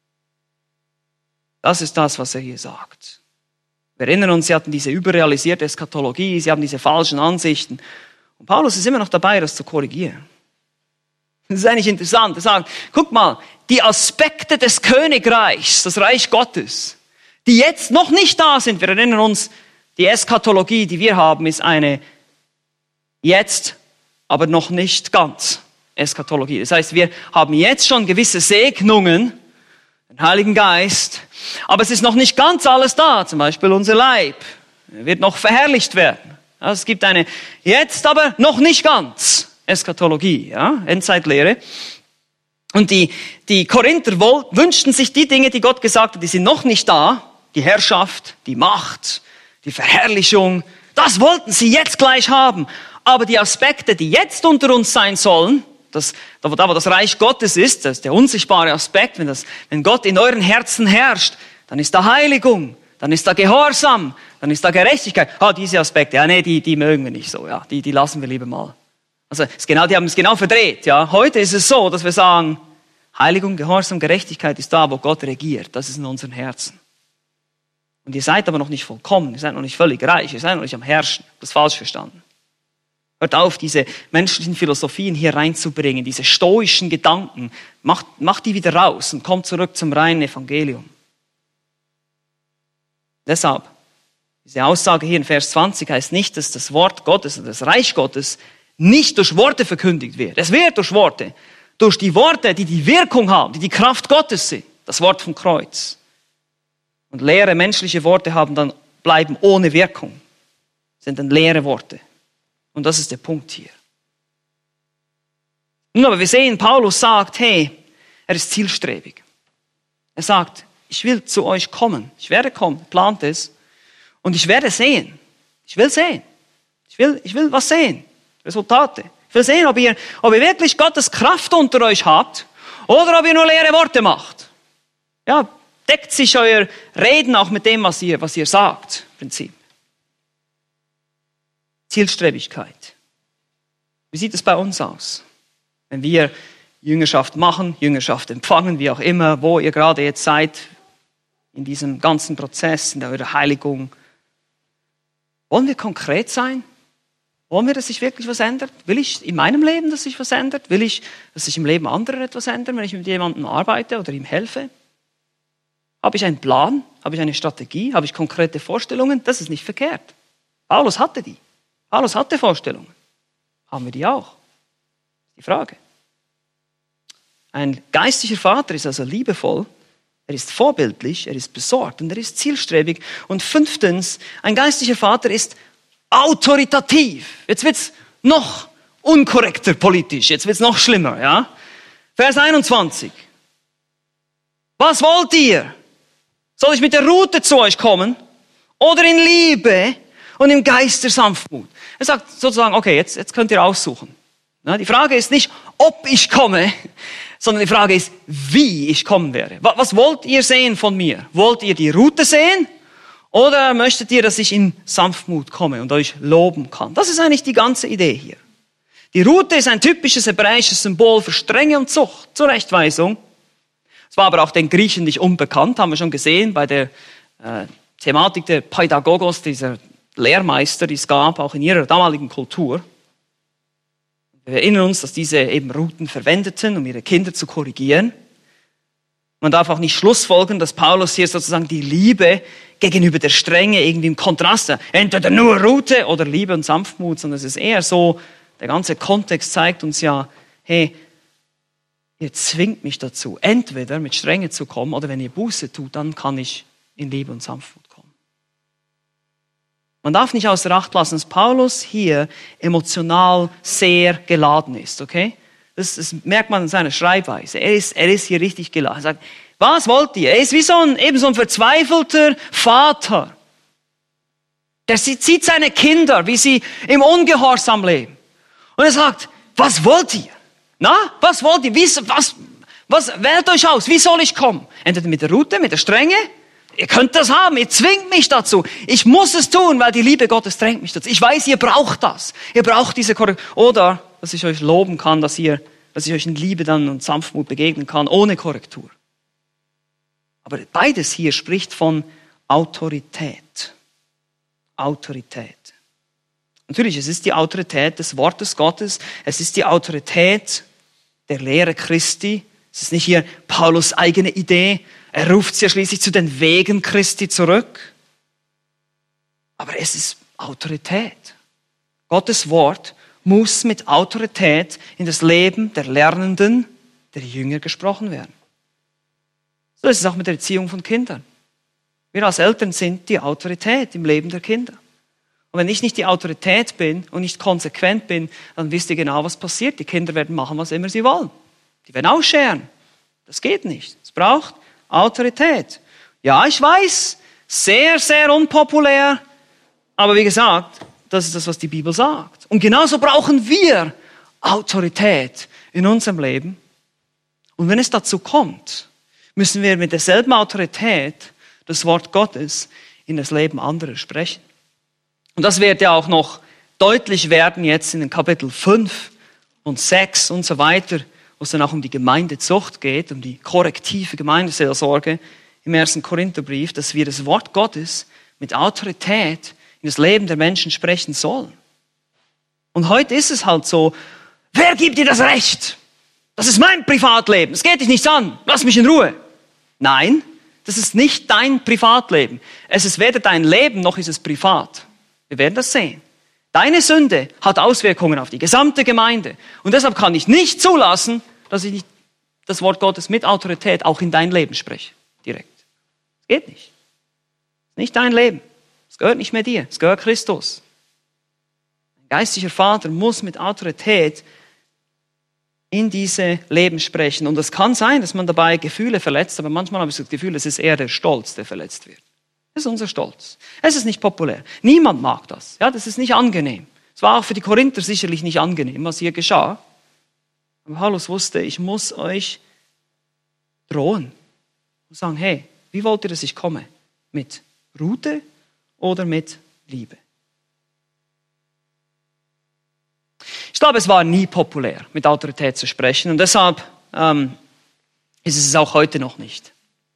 Das ist das, was er hier sagt. Wir erinnern uns, sie hatten diese überrealisierte Eschatologie, sie haben diese falschen Ansichten. Und Paulus ist immer noch dabei, das zu korrigieren. Das ist eigentlich interessant. Er sagt, guck mal, die Aspekte des Königreichs, das Reich Gottes, die jetzt noch nicht da sind. Wir erinnern uns, die Eschatologie, die wir haben, ist eine jetzt, aber noch nicht ganz Eschatologie. Das heißt, wir haben jetzt schon gewisse Segnungen, den Heiligen Geist, aber es ist noch nicht ganz alles da. Zum Beispiel unser Leib wird noch verherrlicht werden. Also es gibt eine jetzt aber noch nicht ganz Eschatologie, ja, Endzeitlehre. Und die, die Korinther wohl, wünschten sich die Dinge, die Gott gesagt hat, die sind noch nicht da. Die Herrschaft, die Macht, die Verherrlichung, das wollten sie jetzt gleich haben. Aber die Aspekte, die jetzt unter uns sein sollen, Das, da, wo das Reich Gottes ist, das ist der unsichtbare Aspekt, wenn, das, wenn Gott in euren Herzen herrscht, dann ist da Heiligung, dann ist da Gehorsam, dann ist da Gerechtigkeit. Ah, diese Aspekte, ja, nee, die, die mögen wir nicht so, ja, die, die lassen wir lieber mal. Also, es ist genau, die haben es genau verdreht, ja. Heute ist es so, dass wir sagen, Heiligung, Gehorsam, Gerechtigkeit ist da, wo Gott regiert, das ist in unseren Herzen. Und ihr seid aber noch nicht vollkommen, ihr seid noch nicht völlig reich, ihr seid noch nicht am Herrschen, das ist falsch verstanden. Hört auf, diese menschlichen Philosophien hier reinzubringen, diese stoischen Gedanken. Macht, macht die wieder raus und kommt zurück zum reinen Evangelium. Deshalb, diese Aussage hier in Vers zwanzig heißt nicht, dass das Wort Gottes, das Reich Gottes, nicht durch Worte verkündigt wird. Es wird durch Worte. Durch die Worte, die die Wirkung haben, die die Kraft Gottes sind. Das Wort vom Kreuz. Und leere menschliche Worte haben dann, bleiben ohne Wirkung. Sind dann leere Worte. Und das ist der Punkt hier. Nun, aber wir sehen, Paulus sagt, hey, er ist zielstrebig. Er sagt, ich will zu euch kommen. Ich werde kommen, plant es. Und ich werde sehen. Ich will sehen. Ich will, ich will was sehen. Resultate. Ich will sehen, ob ihr, ob ihr wirklich Gottes Kraft unter euch habt oder ob ihr nur leere Worte macht. Ja, deckt sich euer Reden auch mit dem, was ihr, was ihr sagt, im Prinzip. Zielstrebigkeit. Wie sieht es bei uns aus? Wenn wir Jüngerschaft machen, Jüngerschaft empfangen, wie auch immer, wo ihr gerade jetzt seid, in diesem ganzen Prozess, in eurer Heiligung. Wollen wir konkret sein? Wollen wir, dass sich wirklich was ändert? Will ich in meinem Leben, dass sich was ändert? Will ich, dass sich im Leben anderer etwas ändert, wenn ich mit jemandem arbeite oder ihm helfe? Habe ich einen Plan? Habe ich eine Strategie? Habe ich konkrete Vorstellungen? Das ist nicht verkehrt. Paulus hatte die. Paulus hatte Vorstellungen. Haben wir die auch? Die Frage. Ein geistlicher Vater ist also liebevoll, er ist vorbildlich, er ist besorgt und er ist zielstrebig. Und fünftens, ein geistlicher Vater ist autoritativ. Jetzt wird's noch unkorrekter politisch, jetzt wird's noch schlimmer, ja? Vers einundzwanzig. Was wollt ihr? Soll ich mit der Rute zu euch kommen oder in Liebe und im Geist der Sanftmut? Er sagt sozusagen, okay, jetzt, jetzt könnt ihr aussuchen. Ja, die Frage ist nicht, ob ich komme, sondern die Frage ist, wie ich kommen werde. Was wollt ihr sehen von mir? Wollt ihr die Rute sehen? Oder möchtet ihr, dass ich in Sanftmut komme und euch loben kann? Das ist eigentlich die ganze Idee hier. Die Rute ist ein typisches hebräisches Symbol für Strenge und Zucht, Zurechtweisung. Es war aber auch den Griechen nicht unbekannt, haben wir schon gesehen bei der äh, Thematik der Pädagogos, dieser Lehrmeister, die es gab, auch in ihrer damaligen Kultur. Wir erinnern uns, dass diese eben Ruten verwendeten, um ihre Kinder zu korrigieren. Man darf auch nicht schlussfolgern, dass Paulus hier sozusagen die Liebe gegenüber der Strenge irgendwie im Kontrast hat. Entweder nur Rute oder Liebe und Sanftmut, sondern es ist eher so, der ganze Kontext zeigt uns ja, hey, ihr zwingt mich dazu, entweder mit Strenge zu kommen oder wenn ihr Buße tut, dann kann ich in Liebe und Sanftmut kommen. Man darf nicht außer Acht lassen, dass Paulus hier emotional sehr geladen ist, okay? Das, das merkt man in seiner Schreibweise. Er ist, er ist hier richtig geladen. Er sagt, was wollt ihr? Er ist wie so ein, eben so ein verzweifelter Vater. Der sieht seine Kinder, wie sie im Ungehorsam leben. Und er sagt, was wollt ihr? Na, was wollt ihr? Wie, was, was, wählt euch aus. Wie soll ich kommen? Entweder mit der Rute, mit der Strenge. Ihr könnt das haben. Ihr zwingt mich dazu. Ich muss es tun, weil die Liebe Gottes drängt mich dazu. Ich weiß, ihr braucht das. Ihr braucht diese Korrektur. Oder, dass ich euch loben kann, dass ihr, dass ich euch in Liebe dann und Sanftmut begegnen kann, ohne Korrektur. Aber beides hier spricht von Autorität. Autorität. Natürlich, es ist die Autorität des Wortes Gottes. Es ist die Autorität der Lehre Christi. Es ist nicht hier Paulus' eigene Idee. Er ruft sie ja schließlich zu den Wegen Christi zurück. Aber es ist Autorität. Gottes Wort muss mit Autorität in das Leben der Lernenden, der Jünger gesprochen werden. So ist es auch mit der Erziehung von Kindern. Wir als Eltern sind die Autorität im Leben der Kinder. Und wenn ich nicht die Autorität bin und nicht konsequent bin, dann wisst ihr genau, was passiert. Die Kinder werden machen, was immer sie wollen. Die werden ausscheren. Das geht nicht. Es braucht Autorität. Ja, ich weiß, sehr, sehr unpopulär. Aber wie gesagt, das ist das, was die Bibel sagt. Und genauso brauchen wir Autorität in unserem Leben. Und wenn es dazu kommt, müssen wir mit derselben Autorität das Wort Gottes in das Leben anderer sprechen. Und das wird ja auch noch deutlich werden jetzt in den Kapitel fünf und sechs und so weiter, wo es dann auch um die Gemeindezucht geht, um die korrektive Gemeindeseelsorge im ersten Korintherbrief, dass wir das Wort Gottes mit Autorität in das Leben der Menschen sprechen sollen. Und heute ist es halt so, wer gibt dir das Recht? Das ist mein Privatleben, es geht dich nichts an, lass mich in Ruhe. Nein, das ist nicht dein Privatleben. Es ist weder dein Leben, noch ist es privat. Wir werden das sehen. Deine Sünde hat Auswirkungen auf die gesamte Gemeinde. Und deshalb kann ich nicht zulassen, dass ich nicht das Wort Gottes mit Autorität auch in dein Leben spreche. Direkt. Es geht nicht. Es ist nicht dein Leben. Es gehört nicht mehr dir. Es gehört Christus. Ein geistlicher Vater muss mit Autorität in diese Leben sprechen. Und es kann sein, dass man dabei Gefühle verletzt, aber manchmal habe ich das Gefühl, es ist eher der Stolz, der verletzt wird. Das ist unser Stolz. Es ist nicht populär. Niemand mag das. Ja, das ist nicht angenehm. Es war auch für die Korinther sicherlich nicht angenehm, was hier geschah. Aber Paulus wusste, ich muss euch drohen. Und sagen, hey, wie wollt ihr, dass ich komme? Mit Rute oder mit Liebe? Ich glaube, es war nie populär, mit Autorität zu sprechen. Und deshalb ähm, ist es auch heute noch nicht.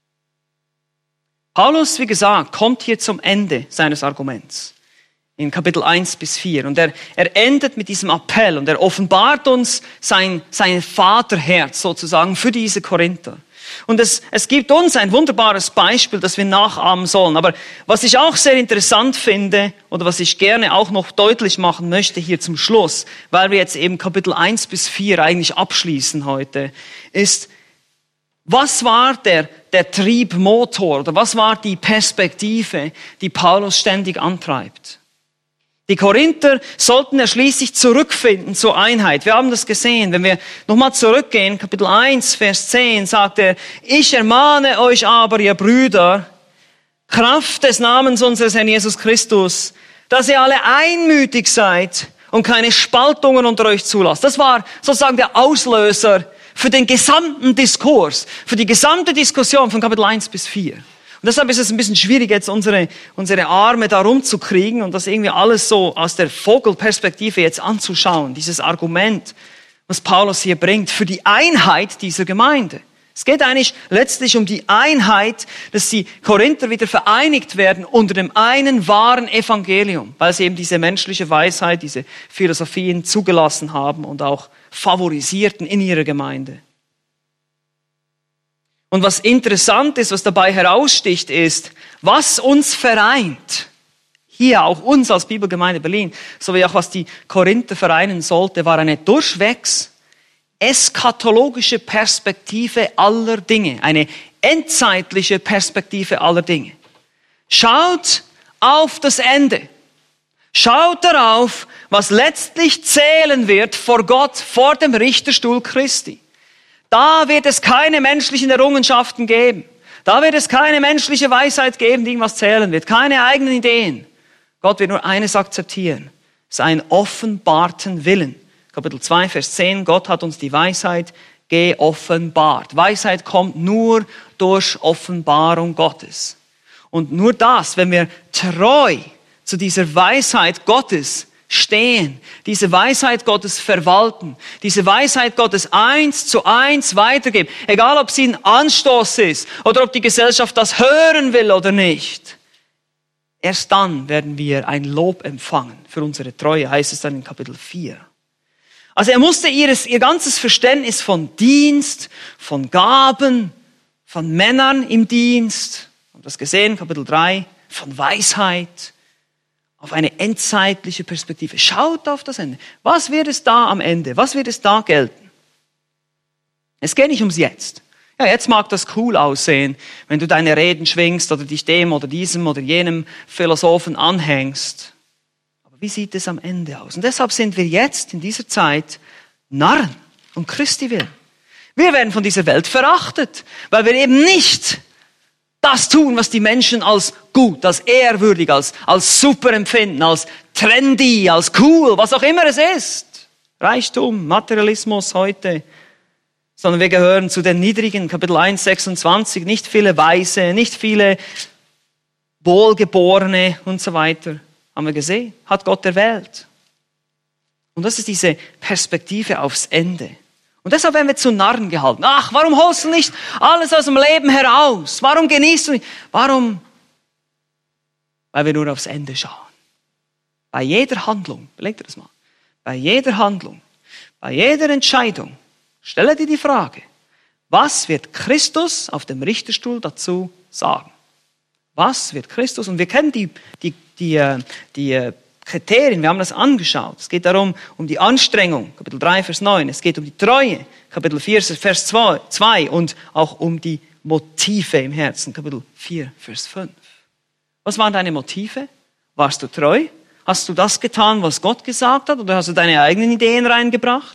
Paulus, wie gesagt, kommt hier zum Ende seines Arguments. In Kapitel eins bis vier. Und er, er endet mit diesem Appell und er offenbart uns sein, sein Vaterherz sozusagen für diese Korinther. Und es, es gibt uns ein wunderbares Beispiel, das wir nachahmen sollen. Aber was ich auch sehr interessant finde oder was ich gerne auch noch deutlich machen möchte hier zum Schluss, weil wir jetzt eben Kapitel eins bis vier eigentlich abschließen heute, ist, was war der, der Triebmotor oder was war die Perspektive, die Paulus ständig antreibt? Die Korinther sollten ja schließlich zurückfinden zur Einheit. Wir haben das gesehen. Wenn wir nochmal zurückgehen, Kapitel eins, Vers zehn, sagt er, ich ermahne euch aber, ihr Brüder, Kraft des Namens unseres Herrn Jesus Christus, dass ihr alle einmütig seid und keine Spaltungen unter euch zulasst. Das war sozusagen der Auslöser für den gesamten Diskurs, für die gesamte Diskussion von Kapitel eins bis vier. Und deshalb ist es ein bisschen schwierig, jetzt unsere, unsere Arme da rumzukriegen und das irgendwie alles so aus der Vogelperspektive jetzt anzuschauen. Dieses Argument, was Paulus hier bringt, für die Einheit dieser Gemeinde. Es geht eigentlich letztlich um die Einheit, dass die Korinther wieder vereinigt werden unter dem einen wahren Evangelium, weil sie eben diese menschliche Weisheit, diese Philosophien zugelassen haben und auch favorisierten in ihrer Gemeinde. Und was interessant ist, was dabei heraussticht, ist, was uns vereint, hier auch uns als Bibelgemeinde Berlin, sowie auch was die Korinther vereinen sollte, war eine durchwegs eschatologische Perspektive aller Dinge, eine endzeitliche Perspektive aller Dinge. Schaut auf das Ende. Schaut darauf, was letztlich zählen wird vor Gott, vor dem Richterstuhl Christi. Da wird es keine menschlichen Errungenschaften geben. Da wird es keine menschliche Weisheit geben, die irgendwas zählen wird. Keine eigenen Ideen. Gott wird nur eines akzeptieren, seinen offenbarten Willen. Kapitel zwei, Vers zehn, Gott hat uns die Weisheit geoffenbart. Weisheit kommt nur durch Offenbarung Gottes. Und nur das, wenn wir treu zu dieser Weisheit Gottes stehen, diese Weisheit Gottes verwalten, diese Weisheit Gottes eins zu eins weitergeben, egal ob sie ein Anstoß ist oder ob die Gesellschaft das hören will oder nicht. Erst dann werden wir ein Lob empfangen für unsere Treue, heißt es dann in Kapitel vier. Also er musste ihres, ihr ganzes Verständnis von Dienst, von Gaben, von Männern im Dienst, wir haben das gesehen, Kapitel drei, von Weisheit, auf eine endzeitliche Perspektive. Schaut auf das Ende. Was wird es da am Ende? Was wird es da gelten? Es geht nicht ums Jetzt. Ja, jetzt mag das cool aussehen, wenn du deine Reden schwingst oder dich dem oder diesem oder jenem Philosophen anhängst. Aber wie sieht es am Ende aus? Und deshalb sind wir jetzt in dieser Zeit Narren um Christi willen. Wir werden von dieser Welt verachtet, weil wir eben nicht das tun, was die Menschen als gut, als ehrwürdig, als, als super empfinden, als trendy, als cool, was auch immer es ist. Reichtum, Materialismus heute. Sondern wir gehören zu den Niedrigen, Kapitel eins, sechsundzwanzig, nicht viele Weise, nicht viele Wohlgeborene und so weiter. Haben wir gesehen, hat Gott erwählt. Und das ist diese Perspektive aufs Ende. Und deshalb werden wir zu Narren gehalten. Ach, warum holst du nicht alles aus dem Leben heraus? Warum genießt du nicht? Warum? Weil wir nur aufs Ende schauen. Bei jeder Handlung, überleg dir das mal, bei jeder Handlung, bei jeder Entscheidung, stelle dir die Frage, was wird Christus auf dem Richterstuhl dazu sagen? Was wird Christus? Und wir kennen die, die, die, die Kriterien, wir haben das angeschaut. Es geht darum, um die Anstrengung, Kapitel drei, Vers neun. Es geht um die Treue, Kapitel vier, Vers zwei. Und auch um die Motive im Herzen, Kapitel vier, Vers fünf. Was waren deine Motive? Warst du treu? Hast du das getan, was Gott gesagt hat? Oder hast du deine eigenen Ideen reingebracht?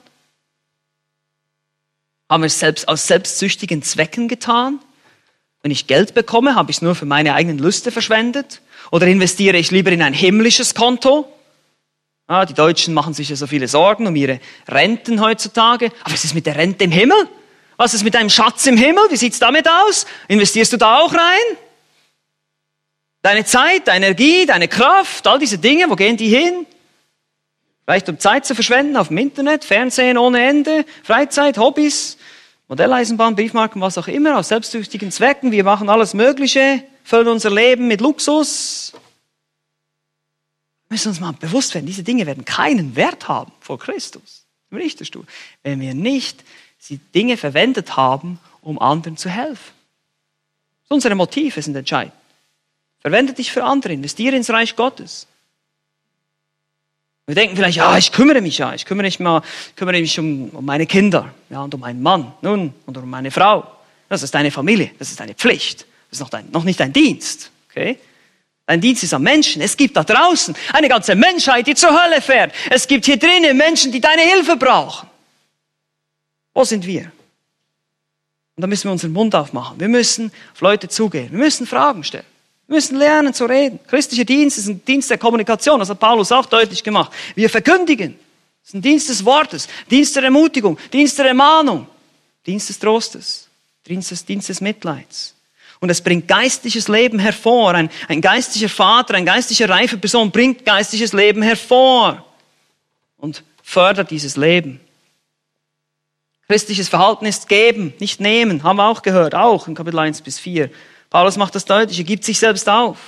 Haben wir es selbst aus selbstsüchtigen Zwecken getan? Wenn ich Geld bekomme, habe ich es nur für meine eigenen Lüste verschwendet? Oder investiere ich lieber in ein himmlisches Konto? Ah, die Deutschen machen sich ja so viele Sorgen um ihre Renten heutzutage. Aber was ist mit der Rente im Himmel? Was ist mit deinem Schatz im Himmel? Wie sieht's damit aus? Investierst du da auch rein? Deine Zeit, deine Energie, deine Kraft, all diese Dinge, wo gehen die hin? Vielleicht um Zeit zu verschwenden auf dem Internet, Fernsehen ohne Ende, Freizeit, Hobbys, Modelleisenbahn, Briefmarken, was auch immer, aus selbstsüchtigen Zwecken. Wir machen alles Mögliche, füllen unser Leben mit Luxus. Wir müssen uns mal bewusst werden, diese Dinge werden keinen Wert haben vor Christus, im Richterstuhl, wenn wir nicht die Dinge verwendet haben, um anderen zu helfen. Unsere Motive sind entscheidend. Verwende dich für andere, investiere ins Reich Gottes. Wir denken vielleicht, ja, ich kümmere mich ja, ich kümmere mich, mal, kümmere mich um, um meine Kinder, ja, und um meinen Mann, nun, und um meine Frau. Das ist deine Familie, das ist deine Pflicht, das ist noch, dein, noch nicht dein Dienst, okay? Dein Dienst ist am Menschen. Es gibt da draußen eine ganze Menschheit, die zur Hölle fährt. Es gibt hier drinnen Menschen, die deine Hilfe brauchen. Wo sind wir? Und da müssen wir unseren Mund aufmachen. Wir müssen auf Leute zugehen. Wir müssen Fragen stellen. Wir müssen lernen zu reden. Christlicher Dienst ist ein Dienst der Kommunikation. Das hat Paulus auch deutlich gemacht. Wir verkündigen. Das ist ein Dienst des Wortes, Dienst der Ermutigung, Dienst der Ermahnung, Dienst des Trostes, Dienst des, Dienst des Mitleids. Und es bringt geistliches Leben hervor. Ein, ein geistlicher Vater, eine geistliche reife Person bringt geistliches Leben hervor und fördert dieses Leben. Christliches Verhalten ist geben, nicht nehmen. Haben wir auch gehört, auch in Kapitel eins bis vier. Paulus macht das deutlich, er gibt sich selbst auf.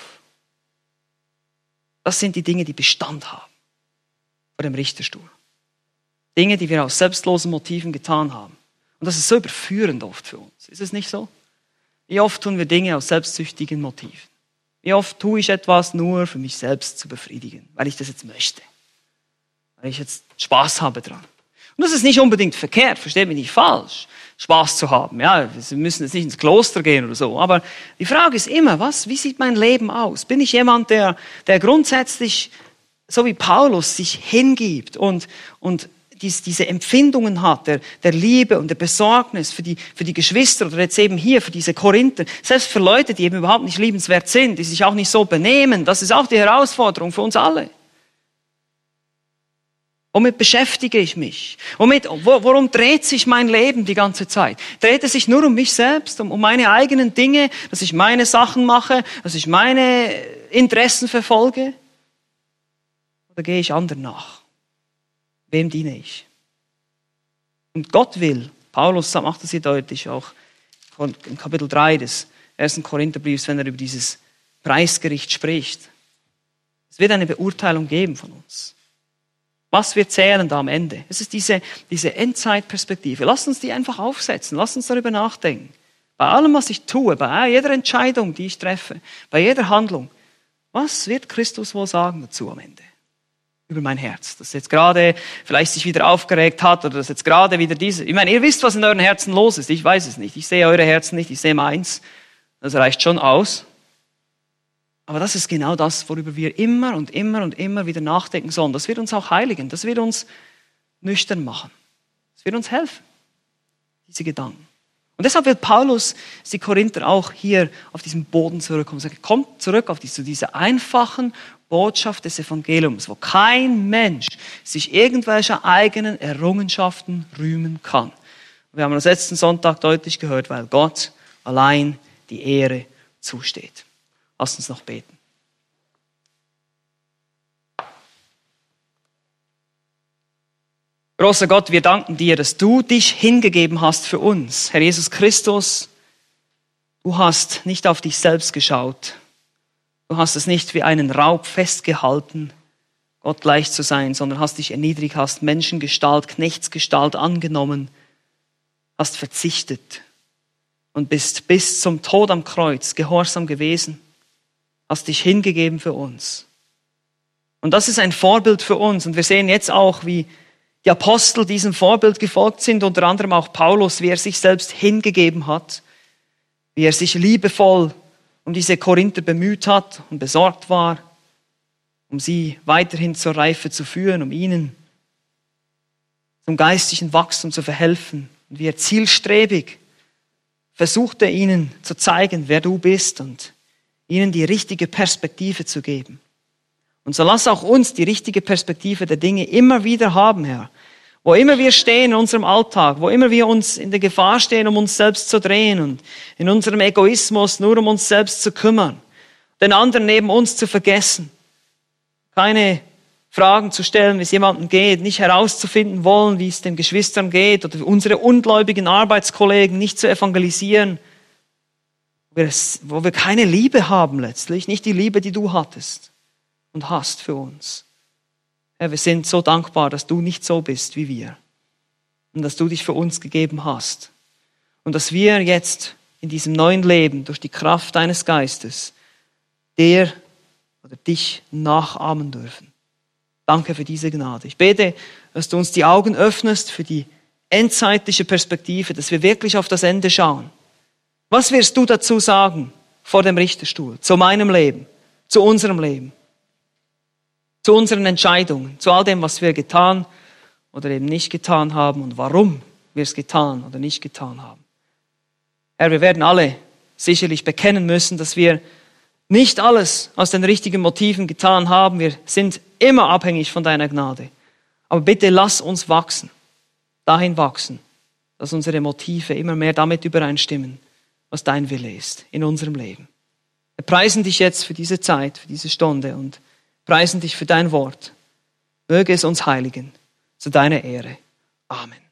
Das sind die Dinge, die Bestand haben vor dem Richterstuhl. Dinge, die wir aus selbstlosen Motiven getan haben. Und das ist so überführend oft für uns. Ist es nicht so? Wie oft tun wir Dinge aus selbstsüchtigen Motiven? Wie oft tue ich etwas nur für mich selbst zu befriedigen, weil ich das jetzt möchte? Weil ich jetzt Spaß habe dran. Und das ist nicht unbedingt verkehrt, versteht mich nicht falsch, Spaß zu haben. Ja, wir müssen jetzt nicht ins Kloster gehen oder so. Aber die Frage ist immer, was, wie sieht mein Leben aus? Bin ich jemand, der, der grundsätzlich, so wie Paulus, sich hingibt und, und dies, diese Empfindungen hat, der, der Liebe und der Besorgnis für die, für die Geschwister oder jetzt eben hier für diese Korinther, selbst für Leute, die eben überhaupt nicht liebenswert sind, die sich auch nicht so benehmen, das ist auch die Herausforderung für uns alle. Womit beschäftige ich mich? Womit, worum dreht sich mein Leben die ganze Zeit? Dreht es sich nur um mich selbst, um, um meine eigenen Dinge, dass ich meine Sachen mache, dass ich meine Interessen verfolge? Oder gehe ich anderen nach? Wem diene ich? Und Gott will, Paulus macht das hier deutlich, auch im Kapitel drei des ersten Korintherbriefs, wenn er über dieses Preisgericht spricht. Es wird eine Beurteilung geben von uns. Was wir zählen da am Ende. Es ist diese, diese Endzeitperspektive. Lass uns die einfach aufsetzen. Lass uns darüber nachdenken. Bei allem, was ich tue, bei jeder Entscheidung, die ich treffe, bei jeder Handlung. Was wird Christus wohl sagen dazu am Ende? Über mein Herz. Das jetzt gerade vielleicht sich wieder aufgeregt hat oder das jetzt gerade wieder diese. Ich meine, ihr wisst, was in euren Herzen los ist. Ich weiß es nicht. Ich sehe eure Herzen nicht. Ich sehe meins. Das reicht schon aus. Aber das ist genau das, worüber wir immer und immer und immer wieder nachdenken sollen. Das wird uns auch heiligen. Das wird uns nüchtern machen. Das wird uns helfen. Diese Gedanken. Und deshalb will Paulus die Korinther auch hier auf diesen Boden zurückkommen. Er kommt zurück auf die, zu dieser einfachen Botschaft des Evangeliums, wo kein Mensch sich irgendwelcher eigenen Errungenschaften rühmen kann. Wir haben das letzten Sonntag deutlich gehört, weil Gott allein die Ehre zusteht. Lasst uns noch beten. Großer Gott, wir danken dir, dass du dich hingegeben hast für uns. Herr Jesus Christus, du hast nicht auf dich selbst geschaut. Du hast es nicht wie einen Raub festgehalten, Gott gleich zu sein, sondern hast dich erniedrigt, hast Menschengestalt, Knechtsgestalt angenommen, hast verzichtet und bist bis zum Tod am Kreuz gehorsam gewesen. Hast dich hingegeben für uns. Und das ist ein Vorbild für uns. Und wir sehen jetzt auch, wie die Apostel diesem Vorbild gefolgt sind, unter anderem auch Paulus, wie er sich selbst hingegeben hat, wie er sich liebevoll um diese Korinther bemüht hat und besorgt war, um sie weiterhin zur Reife zu führen, um ihnen zum geistlichen Wachstum zu verhelfen. Und wie er zielstrebig versuchte, ihnen zu zeigen, wer du bist und ihnen die richtige Perspektive zu geben. Und so lass auch uns die richtige Perspektive der Dinge immer wieder haben, Herr. Wo immer wir stehen in unserem Alltag, wo immer wir uns in der Gefahr stehen, um uns selbst zu drehen und in unserem Egoismus nur um uns selbst zu kümmern, den anderen neben uns zu vergessen, keine Fragen zu stellen, wie es jemandem geht, nicht herauszufinden wollen, wie es den Geschwistern geht oder unsere ungläubigen Arbeitskollegen nicht zu evangelisieren, wo wir keine Liebe haben letztlich, nicht die Liebe, die du hattest und hast für uns. Herr, wir sind so dankbar, dass du nicht so bist wie wir und dass du dich für uns gegeben hast und dass wir jetzt in diesem neuen Leben durch die Kraft deines Geistes dir oder dich nachahmen dürfen. Danke für diese Gnade. Ich bete, dass du uns die Augen öffnest für die endzeitliche Perspektive, dass wir wirklich auf das Ende schauen. Was wirst du dazu sagen vor dem Richterstuhl, zu meinem Leben, zu unserem Leben, zu unseren Entscheidungen, zu all dem, was wir getan oder eben nicht getan haben und warum wir es getan oder nicht getan haben? Herr, wir werden alle sicherlich bekennen müssen, dass wir nicht alles aus den richtigen Motiven getan haben. Wir sind immer abhängig von deiner Gnade. Aber bitte lass uns wachsen, dahin wachsen, dass unsere Motive immer mehr damit übereinstimmen, was dein Wille ist in unserem Leben. Wir preisen dich jetzt für diese Zeit, für diese Stunde und preisen dich für dein Wort. Möge es uns heiligen, zu deiner Ehre. Amen.